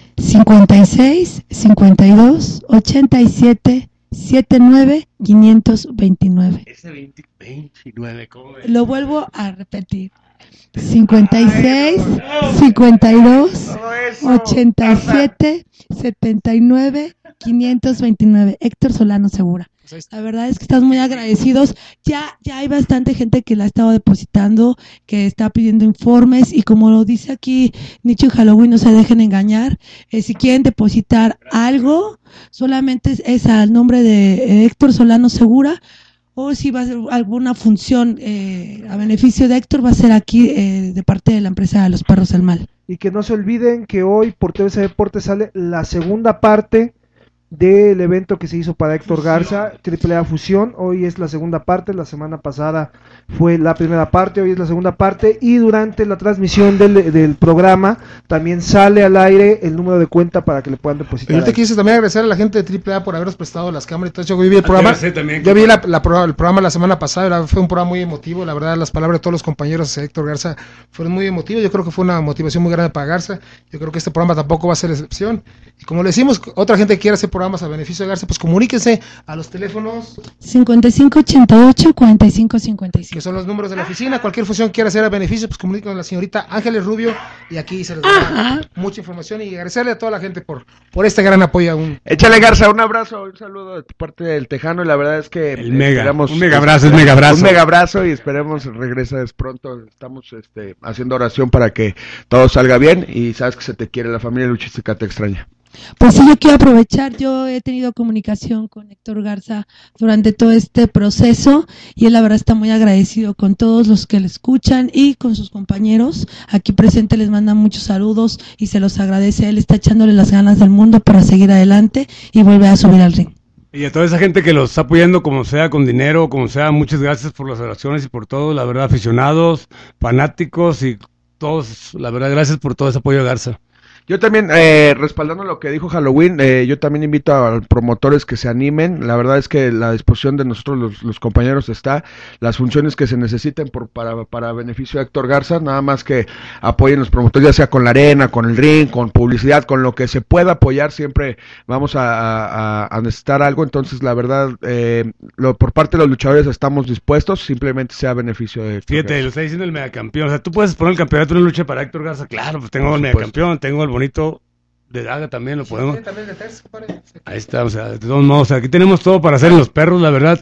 56528779-529. Ese 29, ¿cómo es? Lo vuelvo a repetir. 56 52 87 79 529, Héctor Solano Segura. La verdad es que estamos muy agradecidos. Ya hay bastante gente que la ha estado depositando, que está pidiendo informes, y como lo dice aquí Nicho y Halloween, no se dejen engañar. Si quieren depositar algo, solamente es al nombre de Héctor Solano Segura, o si va a ser alguna función a beneficio de Héctor, va a ser aquí de parte de la empresa de los Perros del Mal. Y que no se olviden que hoy por TVC Deportes sale la segunda parte del evento que se hizo para Héctor Garza, AAA Fusión. Hoy es la segunda parte, la semana pasada fue la primera parte, hoy es la segunda parte, y durante la transmisión del programa también sale al aire el número de cuenta para que le puedan depositar. Yo te quise también agradecer a la gente de AAA por habernos prestado las cámaras. Entonces, yo vi el programa, el programa la semana pasada, fue un programa muy emotivo, la verdad, las palabras de todos los compañeros de Héctor Garza fueron muy emotivas. Yo creo que fue una motivación muy grande para Garza. Yo creo que este programa tampoco va a ser excepción, y como le decimos, otra gente que quiera hacer programas a beneficio de Garza, pues comuníquense a los teléfonos 5588-4555, que son los números de la oficina. Cualquier función que quiera hacer a beneficio, pues comuníquense con la señorita Ángeles Rubio, y aquí se les da mucha información, y agradecerle a toda la gente por este gran apoyo. Échale, Garza, un abrazo, un saludo de parte del Tejano, y la verdad es que un mega abrazo, y esperemos regreses pronto. Estamos haciendo oración para que todo salga bien, y sabes que se te quiere, la familia luchística te extraña. Pues sí, yo quiero aprovechar, yo he tenido comunicación con Héctor Garza durante todo este proceso, y él la verdad está muy agradecido con todos los que le escuchan y con sus compañeros aquí presentes. Les manda muchos saludos y se los agradece. Él está echándole las ganas del mundo para seguir adelante y volver a subir al ring. Y a toda esa gente que los está apoyando, como sea, con dinero, como sea, muchas gracias por las oraciones y por todo, la verdad, aficionados, fanáticos y todos, la verdad, gracias por todo ese apoyo a Garza. Yo también, respaldando lo que dijo Halloween, yo también invito a promotores que se animen. La verdad es que la disposición de nosotros los compañeros está, las funciones que se necesiten para beneficio de Héctor Garza, nada más que apoyen los promotores, ya sea con la arena, con el ring, con publicidad, con lo que se pueda apoyar. Siempre vamos a necesitar algo. Entonces, la verdad, por parte de los luchadores estamos dispuestos, simplemente sea beneficio de Héctor Fíjate, Garza. lo está diciendo el megacampeón. O sea, tú puedes poner el campeonato en una lucha para Héctor Garza. Claro, pues tengo el megacampeón, tengo el bonito de Daga también, lo podemos. También de Terzo, Ahí está, o sea, de todos modos, aquí tenemos todo para hacer en los perros, la verdad.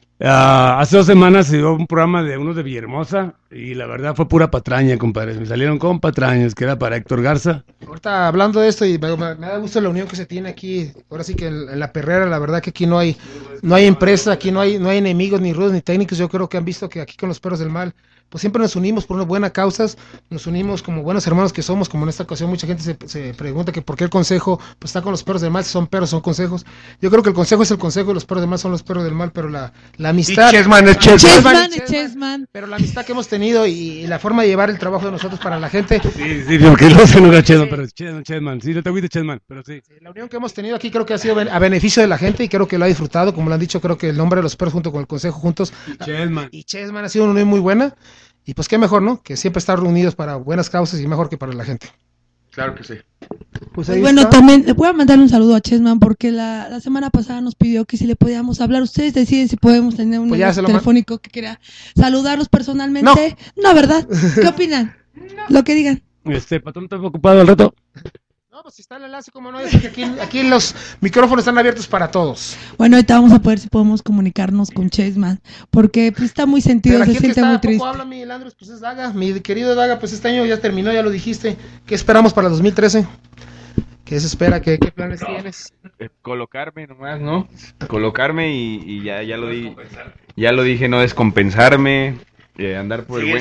Hace 2 semanas se dio un programa de unos de Villahermosa, y la verdad fue pura patraña, compadres. Me salieron con patrañas, que era para Héctor Garza. Ahorita hablando de esto, y me da gusto la unión que se tiene aquí. Ahora sí que en la perrera, la verdad que aquí no hay empresa, aquí no hay enemigos, ni rudos, ni técnicos. Yo creo que han visto que aquí con los Perros del Mal, pues siempre nos unimos por unas buenas causas, nos unimos como buenos hermanos que somos. Como en esta ocasión mucha gente se pregunta que por qué el consejo pues está con los Perros del Mal, si son perros, son consejos. Yo creo que el consejo es el consejo, y los Perros del Mal son los Perros del Mal, pero la amistad, Chessman es Chessman. pero la amistad que hemos tenido y la forma de llevar el trabajo de nosotros para la gente. Sí, porque no se nos da Chessman, pero Chessman, sí, no te agüites Chessman, pero sí. La unión que hemos tenido aquí creo que ha sido a beneficio de la gente, y creo que lo ha disfrutado, como lo han dicho. Creo que el nombre de los Perros junto con el consejo juntos y Chessman ha sido una unión muy buena. Y pues qué mejor, ¿no? Que siempre estar reunidos para buenas causas, y mejor que para la gente. Claro que sí. Pues bueno, está. También le voy a mandar un saludo a Chessman, porque la semana pasada nos pidió que si le podíamos hablar. Ustedes deciden si podemos tener un telefónico que quiera saludarlos personalmente. No, ¿verdad? ¿Qué opinan? Lo que digan. Patrón, ¿estás ocupado al rato? No, pues si está el enlace, como no, es que aquí los micrófonos están abiertos para todos. Bueno, ahorita vamos a ver si podemos comunicarnos con Chessman, porque pues, está muy sentido, se siente muy triste. Habla mi Landros, pues es Daga, mi querido Daga. Pues este año ya terminó, ya lo dijiste. ¿Qué esperamos para el 2013? ¿Qué se espera? ¿Qué planes tienes? Colocarme nomás, ¿no? Colocarme y ya lo dije, no descompensarme. Andar por el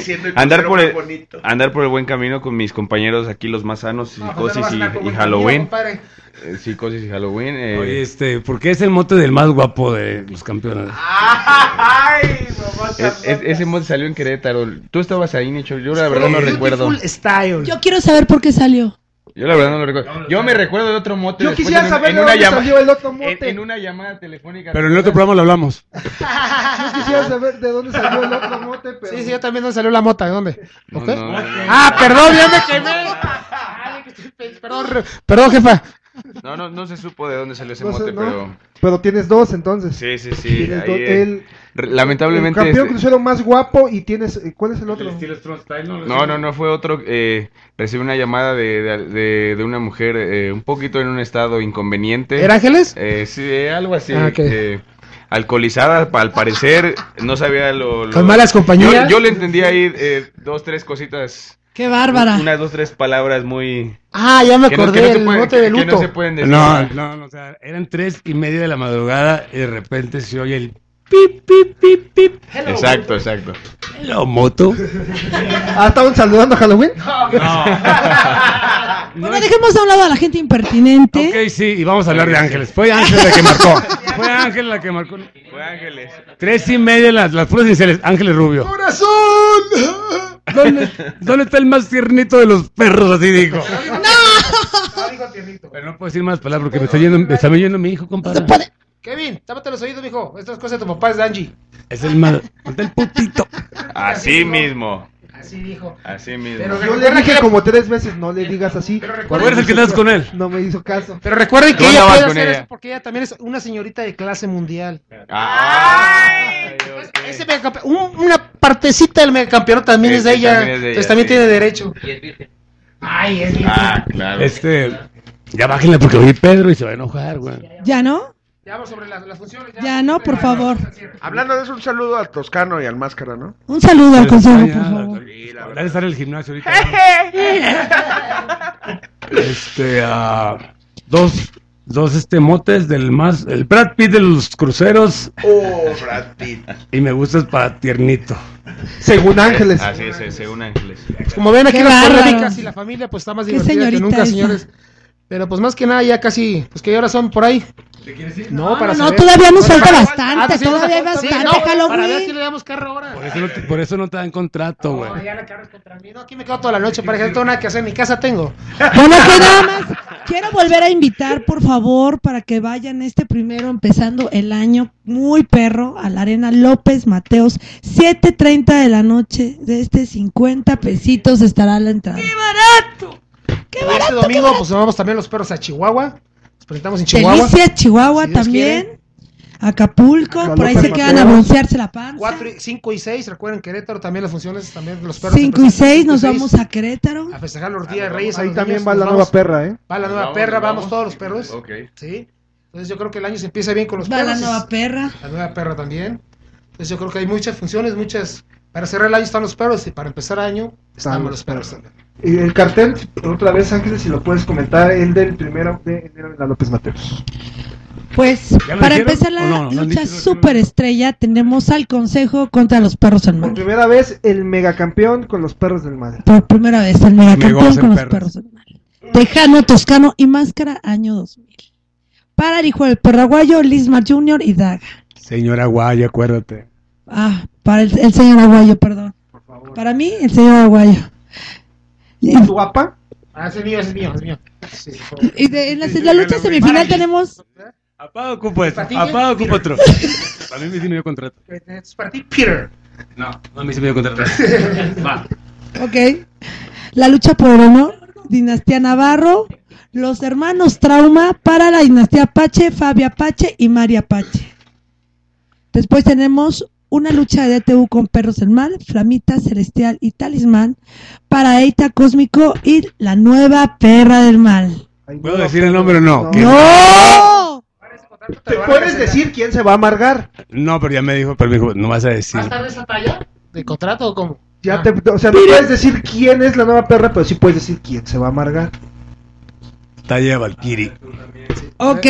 buen camino con mis compañeros aquí, los más sanos, Psicosis y Halloween. Psicosis y Halloween. Oye, ¿por qué es el mote del más guapo de los campeones? ¡Ay, ese mote salió en Querétaro. Tú estabas ahí, Nicho. Yo la verdad no recuerdo. Yo quiero saber por qué salió. Yo la verdad no lo recuerdo. Yo me recuerdo de otro mote. Yo quisiera saber de dónde salió el otro mote. En una llamada telefónica. Pero en el otro programa lo hablamos. Yo quisiera saber de dónde salió el otro mote. Pero... Sí, yo también dónde salió la mota. ¿De dónde? No. Perdón, ya me quemé. Perdón, jefa. No se supo de dónde salió ese No sé, mote, ¿no? Pero tienes dos, entonces. Sí. Tienes Ahí, lamentablemente. El campeón crucero más guapo y tienes... ¿Cuál es el otro? No, fue otro. Recibí una llamada de una mujer un poquito en un estado inconveniente. ¿Era Ángeles? Sí, algo así. Okay. Alcoholizada, al parecer, no sabía lo... Con malas compañías. Yo le entendí ahí 2, 3 cositas. ¡Qué bárbara! 1, 2, 3 palabras muy... Ya me acordé, el mote de luto. Que no se pueden decir. No, o sea, eran 3:30 de la madrugada y de repente se oye el pip, pip, pip, pip. Hello, exacto. Hello, moto. ¿Estaban saludando a Halloween? Bueno, dejemos a un lado a la gente impertinente. Ok, sí, y vamos a hablar de Ángeles. Fue Ángeles la que marcó. Fue Ángeles la que marcó. Fue Ángeles. 3:30 las puras iniciales. Ángeles Rubio. ¡Corazón! ¿Dónde está el más tiernito de los perros? Así dijo. ¡No! Dijo tiernito. Pero no puedo decir más palabras porque me está oyendo mi hijo, compadre. Kevin, tápate los oídos, mijo. Estas cosas de tu papá es de Angie. Es el mal. Ponte el putito. Así mismo. Así dijo. Así mismo. Pero yo le dije como 3 veces, no le digas así. ¿Tú eres el que estás con él? No me hizo caso. Pero recuerden que ella puede hacer eso porque ella también es una señorita de clase mundial. Ese una partecita del megacampeón también es de ella. Entonces también tiene derecho. Y es virgen. Ay, es virgen. Claro. Ya bájenle porque oí Pedro y se va a enojar, güey. ¿Ya no? Ya vamos sobre las funciones. Ya no, por favor. Hablando de eso, un saludo al Toscano y al Máscara, ¿no? Un saludo al consejo, por favor. Debe estar en el gimnasio ahorita. Dos motes del más... El Brad Pitt de los cruceros. Brad Pitt. Y me gustas para tiernito. Según Ángeles. Así es, según Ángeles. Como ven aquí Qué las bárbaro. polémicas y la familia pues está más divertida que nunca, esa? señores. Pero pues más que nada ya casi, pues que horas son por ahí. No, para No, saber. todavía nos falta Ah, bastante, sí, todavía hay sí, bastante, no, Halloween. para ver si le damos carro ahora. Por eso no te dan contrato, güey. No, ya la carro es contra mí. No, aquí me quedo toda la noche, para que no tengo nada que hacer, en mi casa tengo. Bueno, que nada más quiero volver a invitar, por favor, para que vayan primero, empezando el año, muy perro, a la Arena López Mateos, 7:30 de la noche, de 50 pesitos estará la entrada. ¡Qué barato! ¡Qué Y barato! este domingo pues nos vamos también los perros a Chihuahua. Nos presentamos en Chihuahua. Delicias, Chihuahua Si Dios también. quiere. Acapulco, por ahí López se quedan a Mateos. broncearse la panza. 4, 5 y 6, recuerden Querétaro también las funciones también de los perros. 5 y 6 nos vamos a Querétaro. a festejar los días de Reyes. a Ahí los también niños, va nos la vamos. nueva perra, ¿eh? Va la nueva perra, vamos todos los perros. Ok. Sí. Entonces yo creo que el año se empieza bien con los Va perros. la nueva perra. La nueva perra también. Entonces yo creo que hay muchas funciones, para cerrar el año están los perros y para empezar el año estamos los perros también. Y el cartel, otra vez Ángeles, si lo puedes comentar, el del 1 de enero en la López Mateos. Pues ¿Ya lo para dijeron? empezar la ¿O no? ¿No han lucha dicho? superestrella tenemos al Consejo contra los perros del Por mal. primera vez, el megacampeón con los perros del mal. Por primera vez el megacampeón Negocen con los perros. perros del mal. Tejano, Toscano y Máscara, año 2000. Para el hijo del perro aguayo, Lismar Jr. y Daga. Señora Guaya, acuérdate. Para el señor Aguayo, perdón. Para mí, el señor Aguayo. Y, ¿Tu guapa? Ese es mío, ese es mío, ese es mío. Sí, en la lucha semifinal tenemos Apaga, ocupo esto. ¿Para ti? Apaga, ocupo otro. A mí sí me dio contrato. Es para ti, Peter. No, a mí sí me dio contrato. Va. Ok. La lucha por el honor, Dinastía Navarro, los hermanos Trauma para la Dinastía Apache, Fabi Apache y María Apache. Después tenemos una lucha de DTU con Perros del Mal, Flamita, Celestial y Talismán para Eita Cósmico y la nueva Perra del Mal. ¿Puedo decir el nombre o no? ¡No! ¿Te puedes decir quién se va a amargar? No, pero ya me dijo, no vas a decir. ¿Va a estar de esa talla? ¿De contrato o cómo? Ya o sea, no puedes decir quién es la nueva perra, pero sí puedes decir quién se va a amargar. Talla Valkyrie. Ok.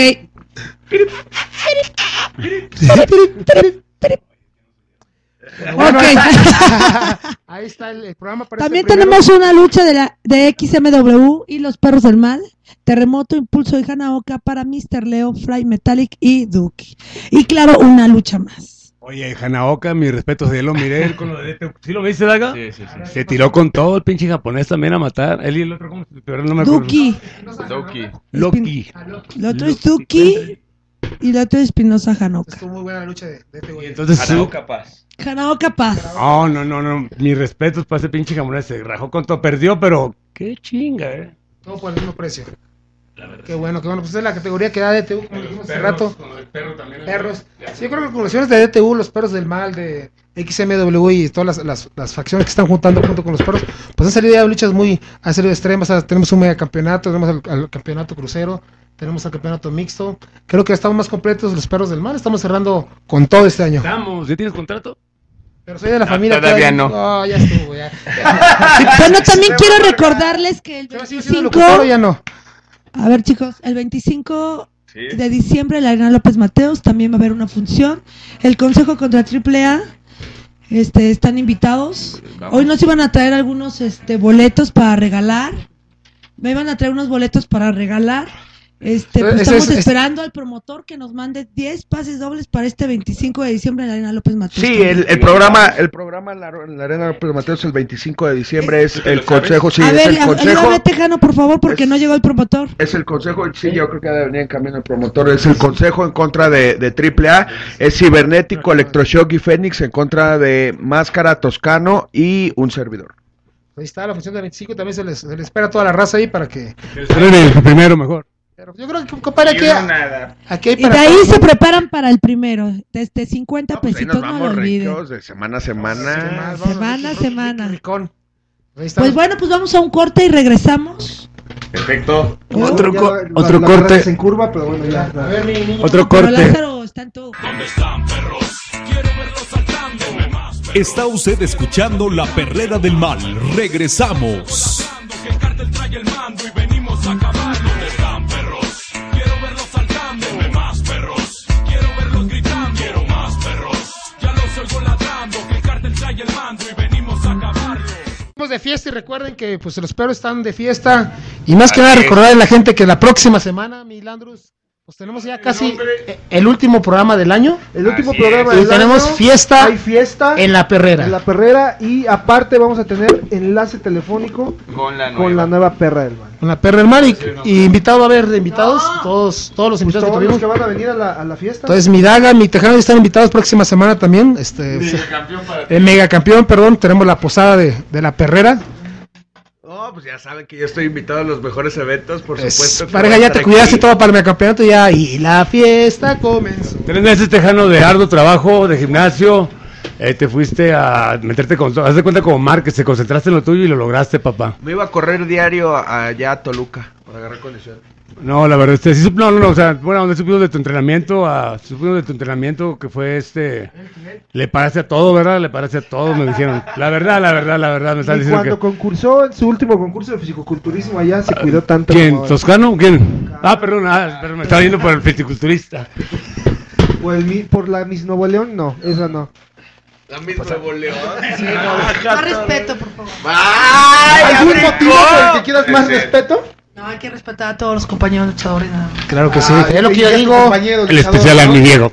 Bueno, Ok. ahí está el programa. Para También este primero. tenemos una lucha de XMW y los Perros del Mal, Terremoto, Impulso y Hanaoka para Mr. Leo, Fly Metallic y Duke. Y claro, una lucha más. Oye, Hanaoka, mi respeto, ya lo miré él con lo de ¿Sí lo viste, Daga? Sí. Se tiró con todo el pinche japonés también a matar. Él y el otro, ¿cómo se llama? No me acuerdo. Duki. Doki. Loki. El otro es Duki y el otro es Espinosa Hanaoka. Estuvo muy buena la lucha de este güey. Entonces, Hanaoka Paz. Hanaoka Paz. No. Mis respetos para ese pinche japonés. Se rajó con todo. Perdió, pero qué chinga, Todo por el mismo precio. Qué bueno, pues es la categoría que da DTU, como dijimos hace rato. Perros. Sí, yo creo que con las de DTU, los perros del mal, de XMW y todas las facciones que están juntando junto con los perros, pues han salido ya luchas han salido extremas. Tenemos un megacampeonato, tenemos al campeonato crucero, tenemos al campeonato mixto. Creo que estamos más completos los perros del mal, estamos cerrando con todo este año. ¿Ya tienes contrato? Pero soy de la familia. Todavía no. Oh, ya estuvo, ya. Bueno, también quiero recordarles que el 25... ya no. A ver, chicos, el 25 de diciembre en la Arena López Mateos también va a haber una función. El Consejo contra AAA están invitados. Hoy nos iban a traer algunos boletos para regalar. Me iban a traer unos boletos para regalar. Pues estamos esperando al promotor que nos mande 10 pases dobles para este 25 de diciembre en la Arena López Mateos. Sí, el programa en la Arena López Mateos el 25 de diciembre es el consejo. Sí, a ver, es el consejo. Ayúdame, Tejano, por favor, porque no llegó el promotor. Es el consejo, sí, yo creo que debe venir en camino el promotor. Es el consejo en contra de AAA. Es Cibernético, Electroshock y Fénix en contra de Máscara, Toscano y un servidor. Ahí está la función del 25, también se les espera toda la raza ahí para que... El primero mejor. Pero yo creo que, compadre, aquí hay y de ahí se preparan para el primero, desde 50 pesitos, no lo olviden. De semana a semana. Semana a semana. Pues bueno, pues vamos a un corte y regresamos. Perfecto. Otro corte. En curva, pero bueno, ya. A ver, mi niño. Otro corte. Pero Lázaro está en todo. ¿Dónde están, perros? Quiero verlos saltando. Más perros. Está usted escuchando La Perrera del Mal. Regresamos. Que el cártel trae el mando y venimos a acabar. ¿Dónde están, perros? Quiero verlos saltando. Más perros. Quiero verlos gritando. Quiero más perros. Ya los oigo ladrando. Que el cártel trae el mando y venimos a acabarlo. Estamos de fiesta y recuerden que pues los perros están de fiesta. Y más que nada recordar a la gente que la próxima semana, mi Landrus, pues tenemos ya casi el último programa del año. El último programa del año. Y tenemos fiesta. Hay fiesta en La Perrera. En La Perrera. Y aparte vamos a tener enlace telefónico con la nueva Perra del Mal. Con la Perra del Mal. Y invitado a haber invitados. Todos los invitados que tuvimos. Que van a venir a la fiesta. Entonces mi Daga, mi Tejano están invitados próxima semana también. Megacampeón, perdón. Tenemos la posada de La Perrera. No, pues ya saben que yo estoy invitado a los mejores eventos, por supuesto. Pareja, ya te cuidaste todo para el megacampeonato ya, y la fiesta comenzó. 3 meses, Tejano, de arduo trabajo, de gimnasio, te fuiste a meterte con... Haz de cuenta como Márquez, te concentraste en lo tuyo y lo lograste, papá. Me iba a correr diario allá a Toluca, para agarrar condición. No, la verdad, sí, no, o sea, bueno, donde supimos de tu entrenamiento, que fue le parece a todo, ¿verdad? Le parece a todo, me dijeron. La verdad, me están diciendo cuando concursó en su último concurso de fisicoculturismo allá, se cuidó tanto. ¿Quién? ¿Toscano? ¿Quién? Perdón, me estaba yendo por el fisiculturista. Por la Miss Nuevo León, no, esa no. La Miss Nuevo León. Sí, más respeto, por favor. ¿Algún motivo por el que quieras más respeto? No, hay que respetar a todos los compañeros luchadores. Claro que sí, es lo que yo digo. El especial a mi Diego.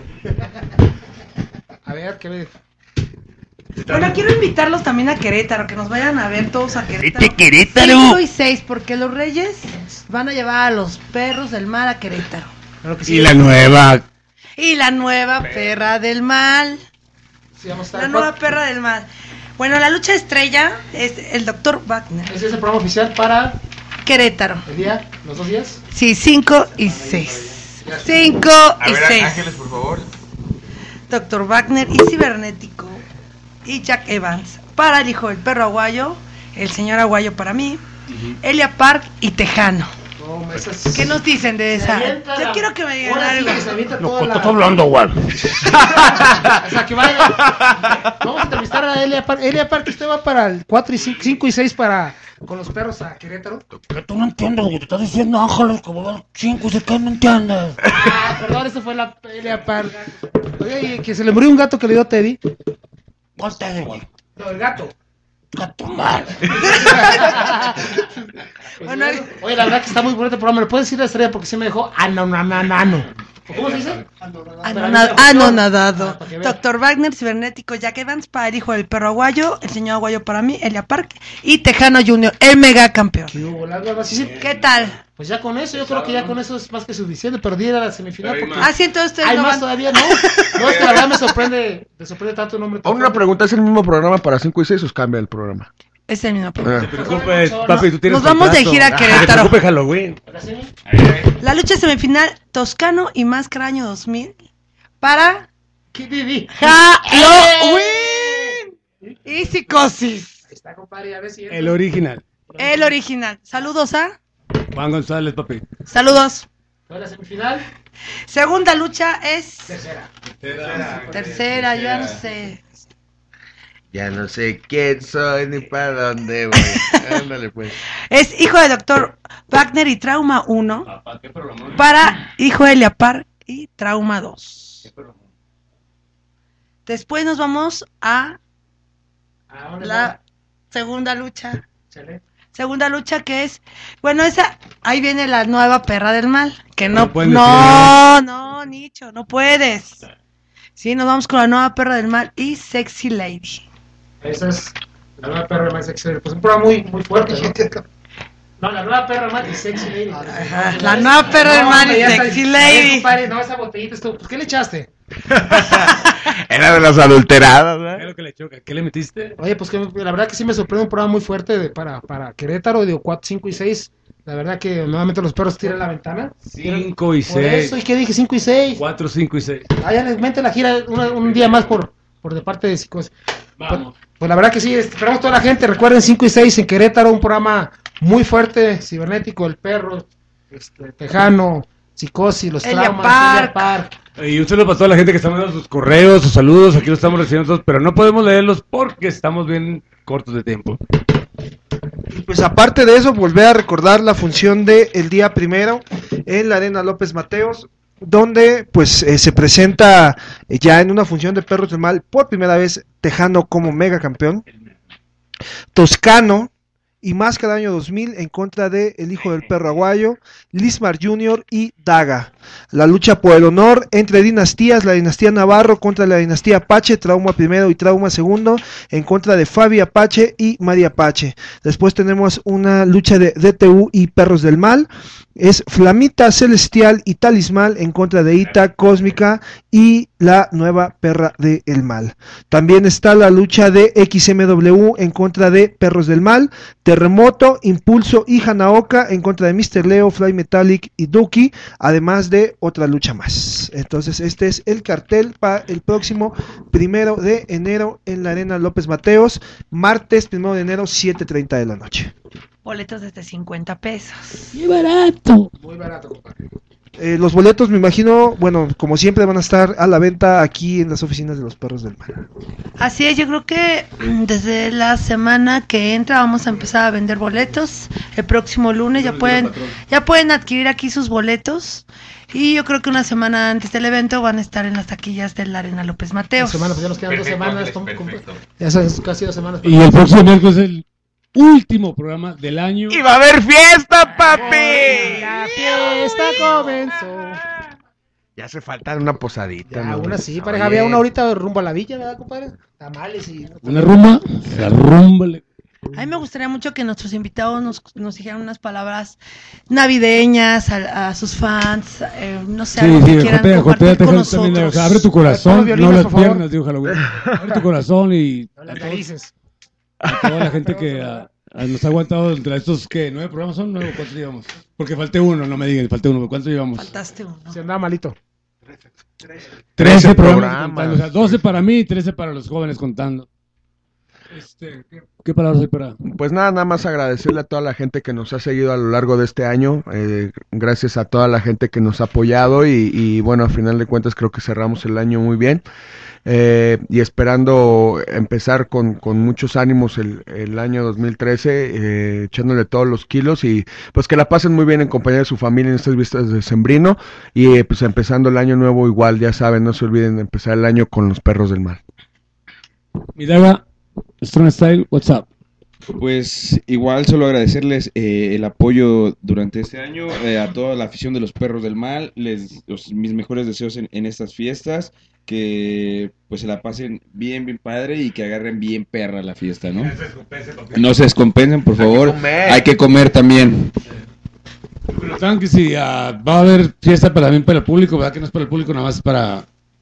A ver, ¿qué ves? Bueno, quiero invitarlos también a Querétaro, que nos vayan a ver todos a Querétaro. Querétaro! 5 y 6, porque los Reyes van a llevar a los perros del mal a Querétaro. Claro que sí. Y la nueva Perra del Mal. Sí, vamos a estar la nueva Perra del Mal. Bueno, la lucha estrella es el Dr. Wagner. Ese es el programa oficial para... Querétaro. ¿El día? ¿Los 2 días? Sí, 5 y 6. 5 y 6. Ángeles, por favor. Dr. Wagner y Cibernético y Jack Evans. Para el hijo del perro aguayo, el señor aguayo para mí, Elia Park y Tejano. ¿Qué nos dicen de esa? Yo quiero que me digan algo. Lo que está hablando, güey. O sea, que vaya. Vamos a entrevistar a Elia Park. Elia Park, usted va para el 4 y 5 y 6 con los perros a Querétaro. Pero tú no entiendes, güey. Te estás diciendo Ángeles que va a dar 5 y 6 que no entiendes. Perdón, eso fue la Elia Park. Oye, que se le murió un gato que le dio Teddy. ¿Cuál Teddy, güey? No, el gato. Gato mal. Bueno, oye, la verdad que está muy bonito el programa. ¿Le puedes decir la estrella? Porque sí me dejó anonanano. ¿Cómo se dice? Anonadado. Dr. Wagner, Cibernético, Jack Evans, para el hijo del perro aguayo, el señor aguayo para mí, Elia Park y Tejano Junior, el mega campeón. ¿Qué tal? Pues ya con eso, yo creo que ya con eso es más que suficiente, pero di a la semifinal. Sí, entonces ustedes hay no más van... todavía, ¿no? No, es que la verdad me sorprende tanto el nombre. Una pregunta, ¿es el mismo programa para 5 y 6 o cambia el programa? Es el mismo programa. No te preocupes, papi, tú tienes Nos vamos de contrato. gira a No te Querétaro. preocupes, Halloween. La lucha semifinal Toscano y Máscara año 2000 para Halloween y Psicosis. Está, compadre, a ver si El original. El original. Saludos a. Juan González, papi. Saludos. la semifinal. Segunda lucha es. Tercera, yo no sé. Ya no sé quién soy ni para dónde voy. Ándale, pues. Es hijo de Dr. Wagner y Trauma 1 para hijo de Eliapar y Trauma 2. Después nos vamos a la segunda lucha. Segunda lucha que es, bueno, esa, ahí viene la nueva perra del mal, que no, Nicho, no puedes. Sí, nos vamos con la nueva perra del mal y Sexy Lady. Esa es la nueva perra del mal, Sexy Lady. Pues un programa muy fuerte, gente. No, la nueva perra del mal y Sexy Lady. La nueva perra del mal y Sexy Lady. Compadre, no, esa botellita estuvo. Pues, ¿qué le echaste? Era de las adulteradas, ¿verdad? ¿Qué es lo que le choca? ¿Qué le metiste? Oye, pues que la verdad que sí me sorprende un programa muy fuerte para Querétaro, digo 4, 5 y 6. La verdad que nuevamente los perros tiran la ventana. 5 y 6. Por eso, ¿y qué dije? 5 y 6. 4, 5 y 6. Ah, ya les mete la gira un día más por de parte de Psicos. Vamos. Pues la verdad que sí, esperamos toda la gente. Recuerden 5 y 6 en Querétaro, un programa muy fuerte, cibernético, el perro, Tejano, Psicosis, los traumas, Elia Park. Y un saludo para toda la gente que está mandando sus correos, sus saludos, aquí los estamos recibiendo todos, pero no podemos leerlos porque estamos bien cortos de tiempo. Pues aparte de eso, volver a recordar la función de el día primero en la Arena López Mateos, donde pues se presenta ya en una función de Perros del Mal por primera vez Tejano como mega campeón, Toscano y Máscara año 2000 en contra de El Hijo del Perro Aguayo, Lismar Jr. y Daga. La lucha por el honor entre dinastías, la dinastía Navarro contra la dinastía Apache, Trauma primero y Trauma segundo, en contra de Fabi Apache y María Apache. Después tenemos una lucha de DTU y Perros del Mal, es Flamita Celestial y Talismán en contra de Ita, Cósmica y la nueva perra del mal. También está la lucha de XMW en contra de Perros del Mal, Terremoto, Impulso y Hanaoka en contra de Mr. Leo, Fly Metallic y Duki, además de otra lucha más. Entonces este es el cartel para el próximo 1 de enero en la Arena López Mateos, martes 1 de enero 7:30 de la noche. Boletos desde 50 pesos. ¡Qué barato! Muy barato, compadre. Los boletos, me imagino, bueno, como siempre van a estar a la venta aquí en las oficinas de los Perros del Mal. Así es, yo creo que desde la semana que entra vamos a empezar a vender boletos. El próximo lunes ya pueden adquirir aquí sus boletos. Y yo creo que una semana antes del evento van a estar en las taquillas de la Arena López Mateos. Pues ya nos quedan 2 semanas. Ya son casi 2 semanas. Y el próximo miércoles es el último programa del año. ¡Y va a haber fiesta, papi! La fiesta comenzó. Ya hace falta una posadita. Ya, una sí, pareja. Había una ahorita rumbo a la villa, ¿verdad, compadre? Tamales y... Una rumba, la rumba. A mí me gustaría mucho que nuestros invitados nos dijeran unas palabras navideñas a sus fans, no sé, algo que quieran compartir con nosotros. También, o sea, abre tu corazón, no las piernas, dijo Halloween. Abre tu corazón y a toda la gente que nos ha aguantado entre estos, ¿qué? 9 programas son, 9, ¿cuántos llevamos? Porque falté uno, no me digan, falté uno, ¿cuántos llevamos? Faltaste uno. Se andaba malito. 13 programas contando, o sea, 12 para mí y 13 para los jóvenes contando. ¿Qué palabras hay para...? Pues nada más agradecerle a toda la gente que nos ha seguido a lo largo de este año, gracias a toda la gente que nos ha apoyado y bueno, a final de cuentas creo que cerramos el año muy bien y esperando empezar con muchos ánimos el año 2013, echándole todos los kilos y pues que la pasen muy bien en compañía de su familia en estas vistas de Sembrino y pues empezando el año nuevo igual, ya saben, no se olviden de empezar el año con los Perros del Mal. Mi Daga, Strong Style, what's up? Pues igual solo agradecerles el apoyo durante este año, a toda la afición de los Perros del Mal, mis mejores deseos en estas fiestas, que pues se la pasen bien padre y que agarren bien perra la fiesta, ¿no? No se descompensen, por favor, hay que comer también. Pero saben que sí, va a haber fiesta también para el público, ¿verdad? Que no es para el público, nada más para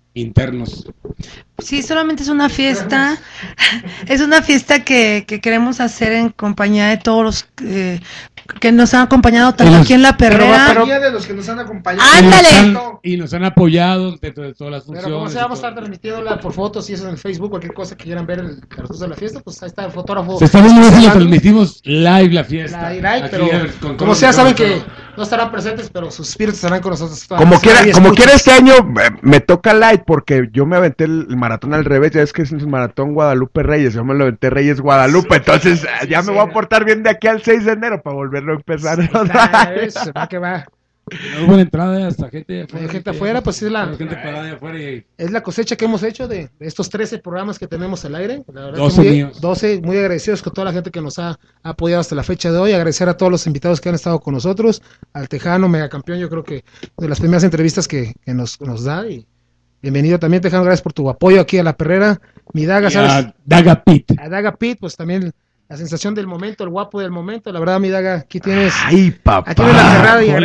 internos. Sí, solamente es una fiesta. Es una fiesta que queremos hacer en compañía de todos los que nos han acompañado tanto aquí en La Perrera. Pero de los que nos han acompañado. ¡Ándale! Y nos han apoyado dentro de todas las funciones. Pero como se vamos a estar transmitiéndola por fotos y eso en el Facebook, cualquier cosa que quieran ver el cartucho de la fiesta, pues ahí está el fotógrafo. Se está viendo si lo transmitimos live la fiesta. Live, pero como sea, saben que no estarán presentes, pero sus espíritus estarán con nosotros. Como quiera este año me toca light porque yo me aventé el maratón al revés, ya es que es el maratón Guadalupe Reyes, yo me lo aventé Reyes Guadalupe, entonces ya me voy a portar bien de aquí al 6 de enero para volverlo a empezar. Se va que va. No hubo entrada hasta gente afuera, pues es la gente parada de afuera es la cosecha que hemos hecho de estos 13 programas que tenemos al aire. La verdad 12 míos. 12, muy agradecidos con toda la gente que nos ha apoyado hasta la fecha de hoy. Agradecer a todos los invitados que han estado con nosotros, al Tejano, megacampeón, yo creo que de las primeras entrevistas que nos da. Y bienvenido también, Tejano, gracias por tu apoyo aquí a La Perrera. Mi Daga, ¿sabes? A Daga Pit. A Daga Pit, pues también la sensación del momento, el guapo del momento. La verdad, mi Daga, aquí tienes. ¡Ay, papá! Aquí tienes La Perrera y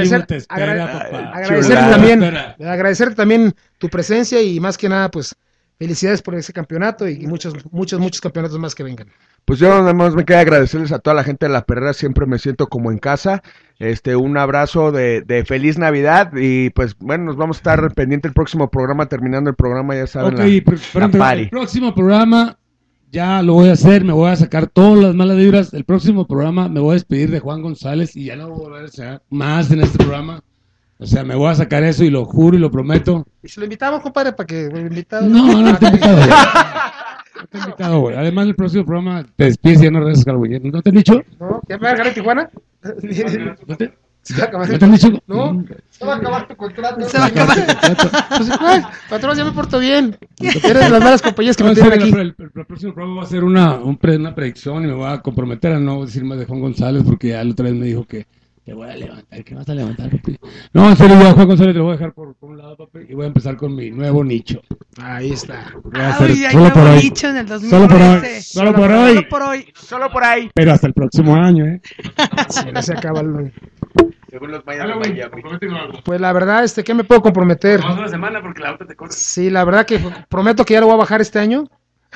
agradecerte también tu presencia y más que nada, pues, felicidades por ese campeonato y muchos campeonatos más que vengan. Pues yo nada más me queda agradecerles a toda la gente de La Perrera, siempre me siento como en casa. Un abrazo de feliz Navidad y pues bueno, nos vamos a estar pendiente el próximo programa, terminando el programa, ya saben, la party. El próximo programa ya lo voy a hacer, me voy a sacar todas las malas vibras. El próximo programa me voy a despedir de Juan González y ya no voy a volver a hacer más en este programa. O sea, me voy a sacar eso y lo juro y lo prometo. ¿Y si lo invitamos, compadre, para que lo invitado? No te he invitado, güey. No te he invitado, güey. Además, el próximo programa te despides y ya no regresas al güey. ¿No te han dicho? No, ¿ya me va a dejar en Tijuana? ¿No te han dicho? No, se va a acabar tu contrato. Se va a acabar. Pues, patrón, ya me porto bien. Eres de las malas compañías que me tienen aquí. El próximo programa va a ser una predicción y me voy a comprometer a no decir más de Juan González porque ya la otra vez me dijo que te voy a levantar. ¿Qué vas a levantar, papi? No, en serio, yo a Juan González te lo voy a dejar por un lado, papi, y voy a empezar con mi nuevo nicho. Ahí está. Solo por hoy. Nicho en el 2013. Solo por hoy. Pero hasta el próximo año, ¿eh? Sí, no se acaba el... Según los mayas de Miami. Pues la verdad, ¿qué me puedo comprometer? Vamos una semana porque la otra te corta. Sí, la verdad que prometo que ya lo voy a bajar este año.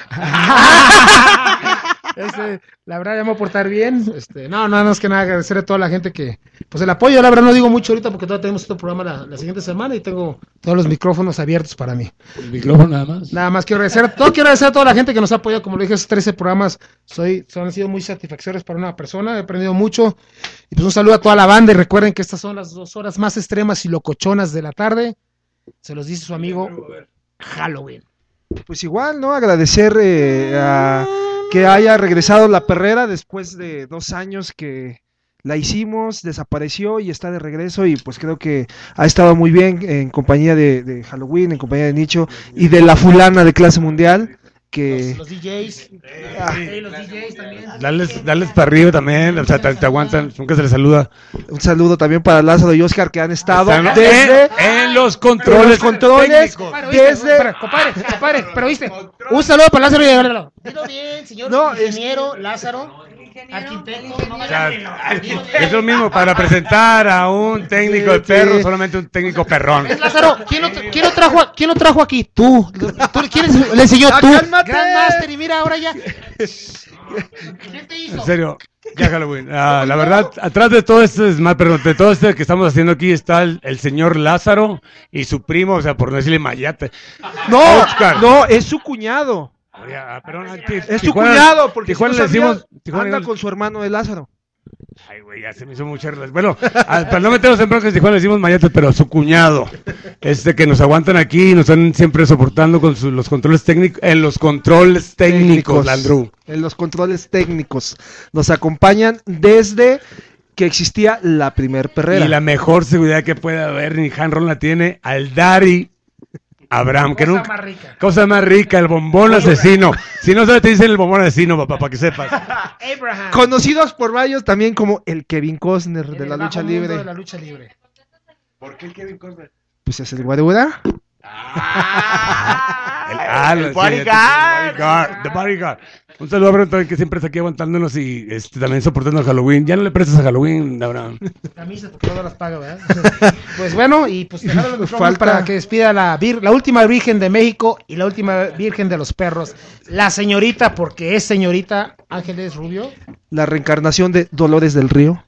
La verdad ya me voy a portar bien. No, es que nada, agradecer a toda la gente que, pues el apoyo, la verdad no digo mucho ahorita porque todavía tenemos otro programa la siguiente semana y tengo todos los micrófonos abiertos para mí. ¿El micrófono nada más? Nada más quiero agradecer a toda la gente que nos ha apoyado, como lo dije, esos 13 programas han sido muy satisfactorios para una persona, he aprendido mucho y pues un saludo a toda la banda y recuerden que estas son las 2 horas más extremas y locochonas de la tarde, se los dice su amigo Halloween. Pues igual, ¿no? Agradecer a que haya regresado La Perrera después de 2 años que la hicimos, desapareció y está de regreso y pues creo que ha estado muy bien en compañía de Halloween, en compañía de Nicho y de la fulana de clase mundial. Que los DJs, los DJs también. Dales para arriba también, o sea, te aguantan, nunca se les saluda. Un saludo también para Lázaro y Oscar que han estado en los controles técnicos. Compadre, pero viste, un saludo para Lázaro y Eduardo. Dilo bien, señor ingeniero Lázaro. Es lo mismo para presentar a un técnico de perro, solamente un técnico perrón. Lázaro, ¿quién lo trajo aquí? Tú. Le enseñó tú. Grandmaster, y mira, ahora ya. ¿Quién te hizo? En serio, ya Halloween. La verdad, atrás de todo esto de todo esto que estamos haciendo aquí está el señor Lázaro y su primo, o sea, por no decirle Mayate. No, es su cuñado. Es su cuñado, porque Tijuana le decimos, anda con su hermano de Lázaro. Ay, güey, ya se me hizo mucha relación. Bueno, para no meternos en broncas, Tijuana le decimos Mayate, pero su cuñado, que nos aguantan aquí, nos están siempre soportando con los controles técnicos, en los controles técnicos, Landru. En los controles técnicos. Nos acompañan desde que existía la primer perrera. Y la mejor seguridad que puede haber, ni Hanron la tiene, al Dari Abraham, cosa más rica, el bombón asesino. Si no sabes, te dicen el bombón asesino, papá, para que sepas. Abraham. Conocidos por varios también como el Kevin Costner de la lucha libre. De la lucha libre. ¿Por qué el Kevin Costner? Pues es el Guaruda. El bodyguard. The Bodyguard. Un saludo a Bruno también, que siempre está aquí aguantándonos y también soportando a Halloween. Ya no le prestes a Halloween, Abraham. Camisas, porque todas las paga, ¿verdad? Pues bueno, y pues falta para que despida la última Virgen de México y la última Virgen de los Perros. La señorita, porque es señorita Ángeles Rubio. La reencarnación de Dolores del Río.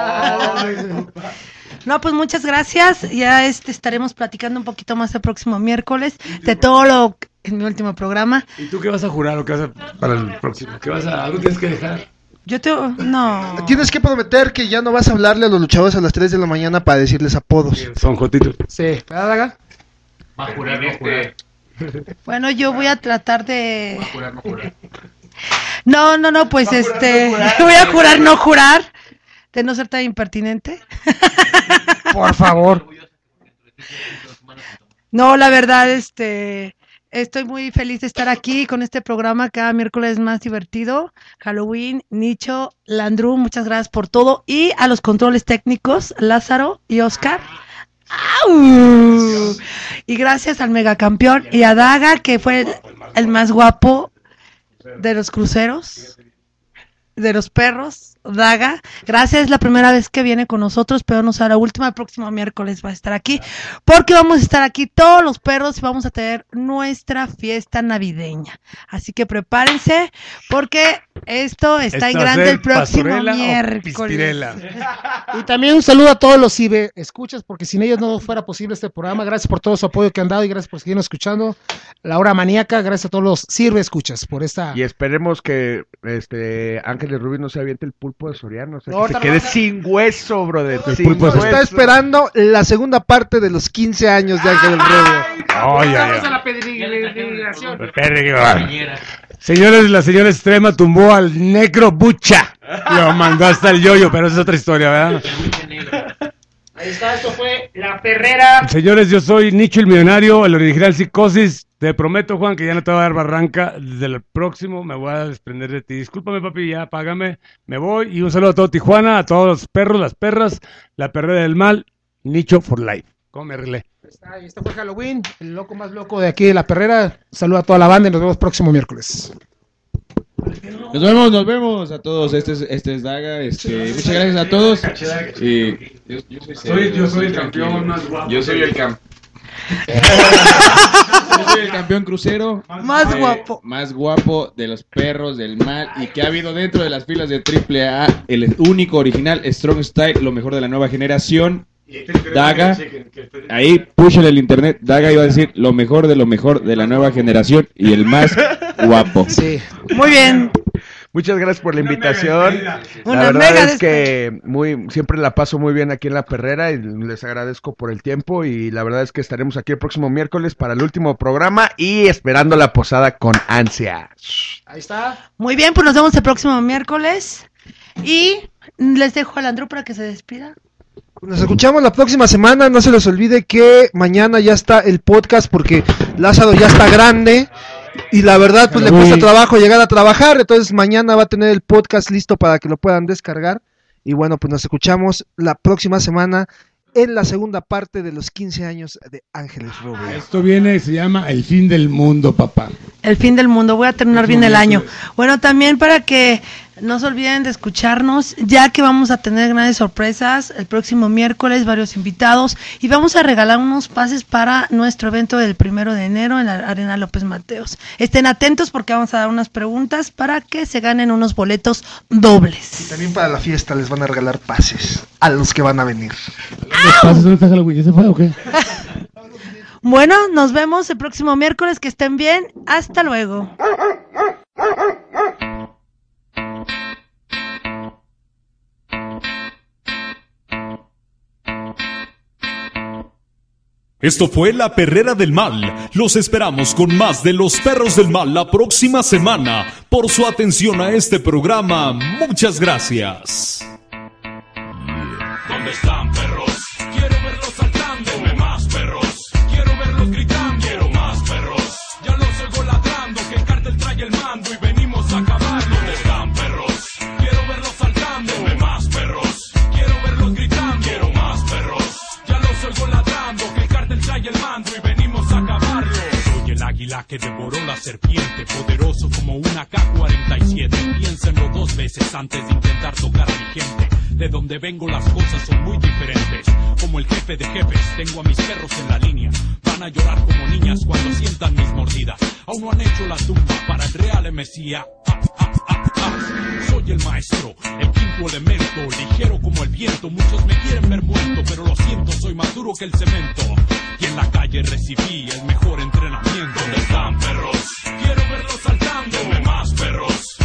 No, pues muchas gracias. Ya estaremos platicando un poquito más el próximo miércoles de todo lo en mi último programa. ¿Y tú qué vas a jurar o qué vas a para el próximo? ¿Qué vas a algo tienes que dejar? No. Tienes que prometer que ya no vas a hablarle a los luchadores a las 3 de la mañana para decirles apodos. Son jotitos. Sí, ¿verdad, Daga? Va a jurar, no jurar. Bueno, yo voy a tratar de... Va a jurar, no jurar. No, pues voy a jurar no jurar, de no ser tan impertinente. Por favor. No, la verdad, estoy muy feliz de estar aquí con este programa cada miércoles más divertido. Halloween, Nicho, Landru, muchas gracias por todo. Y a los controles técnicos, Lázaro y Oscar. ¡Au! Y gracias al megacampeón y a Daga, que fue el más guapo de los cruceros, de los perros. Daga, gracias, es la primera vez que viene con nosotros, pero no será la última. El próximo miércoles va a estar aquí, porque vamos a estar aquí todos los perros y vamos a tener nuestra fiesta navideña. Así que prepárense, porque esto está en grande el próximo miércoles. Y también un saludo a todos los cibe escuchas, porque sin ellos no fuera posible este programa. Gracias por todo su apoyo que han dado y gracias por seguirnos escuchando. La hora maníaca, gracias a todos los cibe escuchas por esta. Y esperemos que Ángeles Rubio no se aviente el pulpo de Soriano, o sea, que se quede sin hueso, brother. Está esperando la segunda parte de los 15 años de Ángeles Rubio. Vamos a la peregrinación. Señores, la señora Extrema tumbó al Necro Bucha. Lo mandó hasta el yoyo, pero esa es otra historia, ¿verdad? Ahí está, esto fue La Perrera. Señores, yo soy Nicho el Millonario, el original Psicosis. Te prometo, Juan, que ya no te voy a dar barranca. Desde el próximo me voy a desprender de ti. Discúlpame, papi, ya págame. Me voy. Y un saludo a todo Tijuana, a todos los perros, las perras, la perrera del mal, Nicho for life. ¿Cómo me arreglé? Y esto fue Halloween, el loco más loco de aquí de La Perrera. Saludo a toda la banda y nos vemos próximo miércoles. Nos vemos a todos. Este es Daga. Muchas gracias a todos. Yo soy el campeón más guapo. Yo soy el campeón crucero más guapo de los perros del mal y que ha habido dentro de las filas de AAA, el único original Strong Style, lo mejor de la nueva generación. Daga, ahí púchale el internet. Daga iba a decir lo mejor de la nueva generación y el más guapo. Sí, muy bien. Muchas gracias por la invitación. La verdad es que siempre la paso muy bien aquí en La Perrera y les agradezco por el tiempo y la verdad es que estaremos aquí el próximo miércoles para el último programa y esperando la posada con ansia. Ahí está. Muy bien, pues nos vemos el próximo miércoles y les dejo al Andrew para que se despida. Nos escuchamos la próxima semana. No se les olvide que mañana ya está el podcast porque Lázaro ya está grande y la verdad pues le cuesta trabajo llegar a trabajar, entonces mañana va a tener el podcast listo para que lo puedan descargar y bueno, pues nos escuchamos la próxima semana en la segunda parte de los 15 años de Ángeles Rubio. Esto se llama El Fin del Mundo, papá. El fin del mundo, voy a terminar bien el año. Bueno, también para que no se olviden de escucharnos, ya que vamos a tener grandes sorpresas el próximo miércoles, varios invitados, y vamos a regalar unos pases para nuestro evento del 1 de enero en la Arena López Mateos. Estén atentos porque vamos a dar unas preguntas para que se ganen unos boletos dobles. Y también para la fiesta les van a regalar pases a los que van a venir. ¿Los pases dónde está Halloween? ¿Ya se fue o qué? Bueno, nos vemos el próximo miércoles, que estén bien, hasta luego. Esto fue La Perrera del Mal. Los esperamos con más de Los Perros del Mal la próxima semana. Por su atención a este programa, muchas gracias. ¿Dónde están, perros? Quiero verlos saltando. Deme más, perros. Quiero verlos gritando. Quiero más, perros. Ya los oigo ladrando, que el cártel trae el mando y venimos a acabarlo. ¿Dónde están, perros? Quiero verlos saltando. Deme más, perros. Quiero verlos gritando. Quiero más, perros. Ya los oigo ladrando, que el cártel trae el mando y venimos a acabarlo. serpiente, poderoso como una K-47. Piénsenlo 2 veces antes de intentar tocar a mi gente. De donde vengo las cosas son muy diferentes. Como el jefe de jefes, tengo a mis perros en la línea. Van a llorar como niñas cuando sientan mis mordidas. Aún no han hecho la tumba para el real Mesías. Soy el maestro, el quinto elemento, ligero como el viento. Muchos me quieren ver muerto, pero lo siento, soy más duro que el cemento. Y en la calle recibí el mejor entrenamiento. ¿Dónde están, perros? Quiero verlos saltando. Deme más, perros.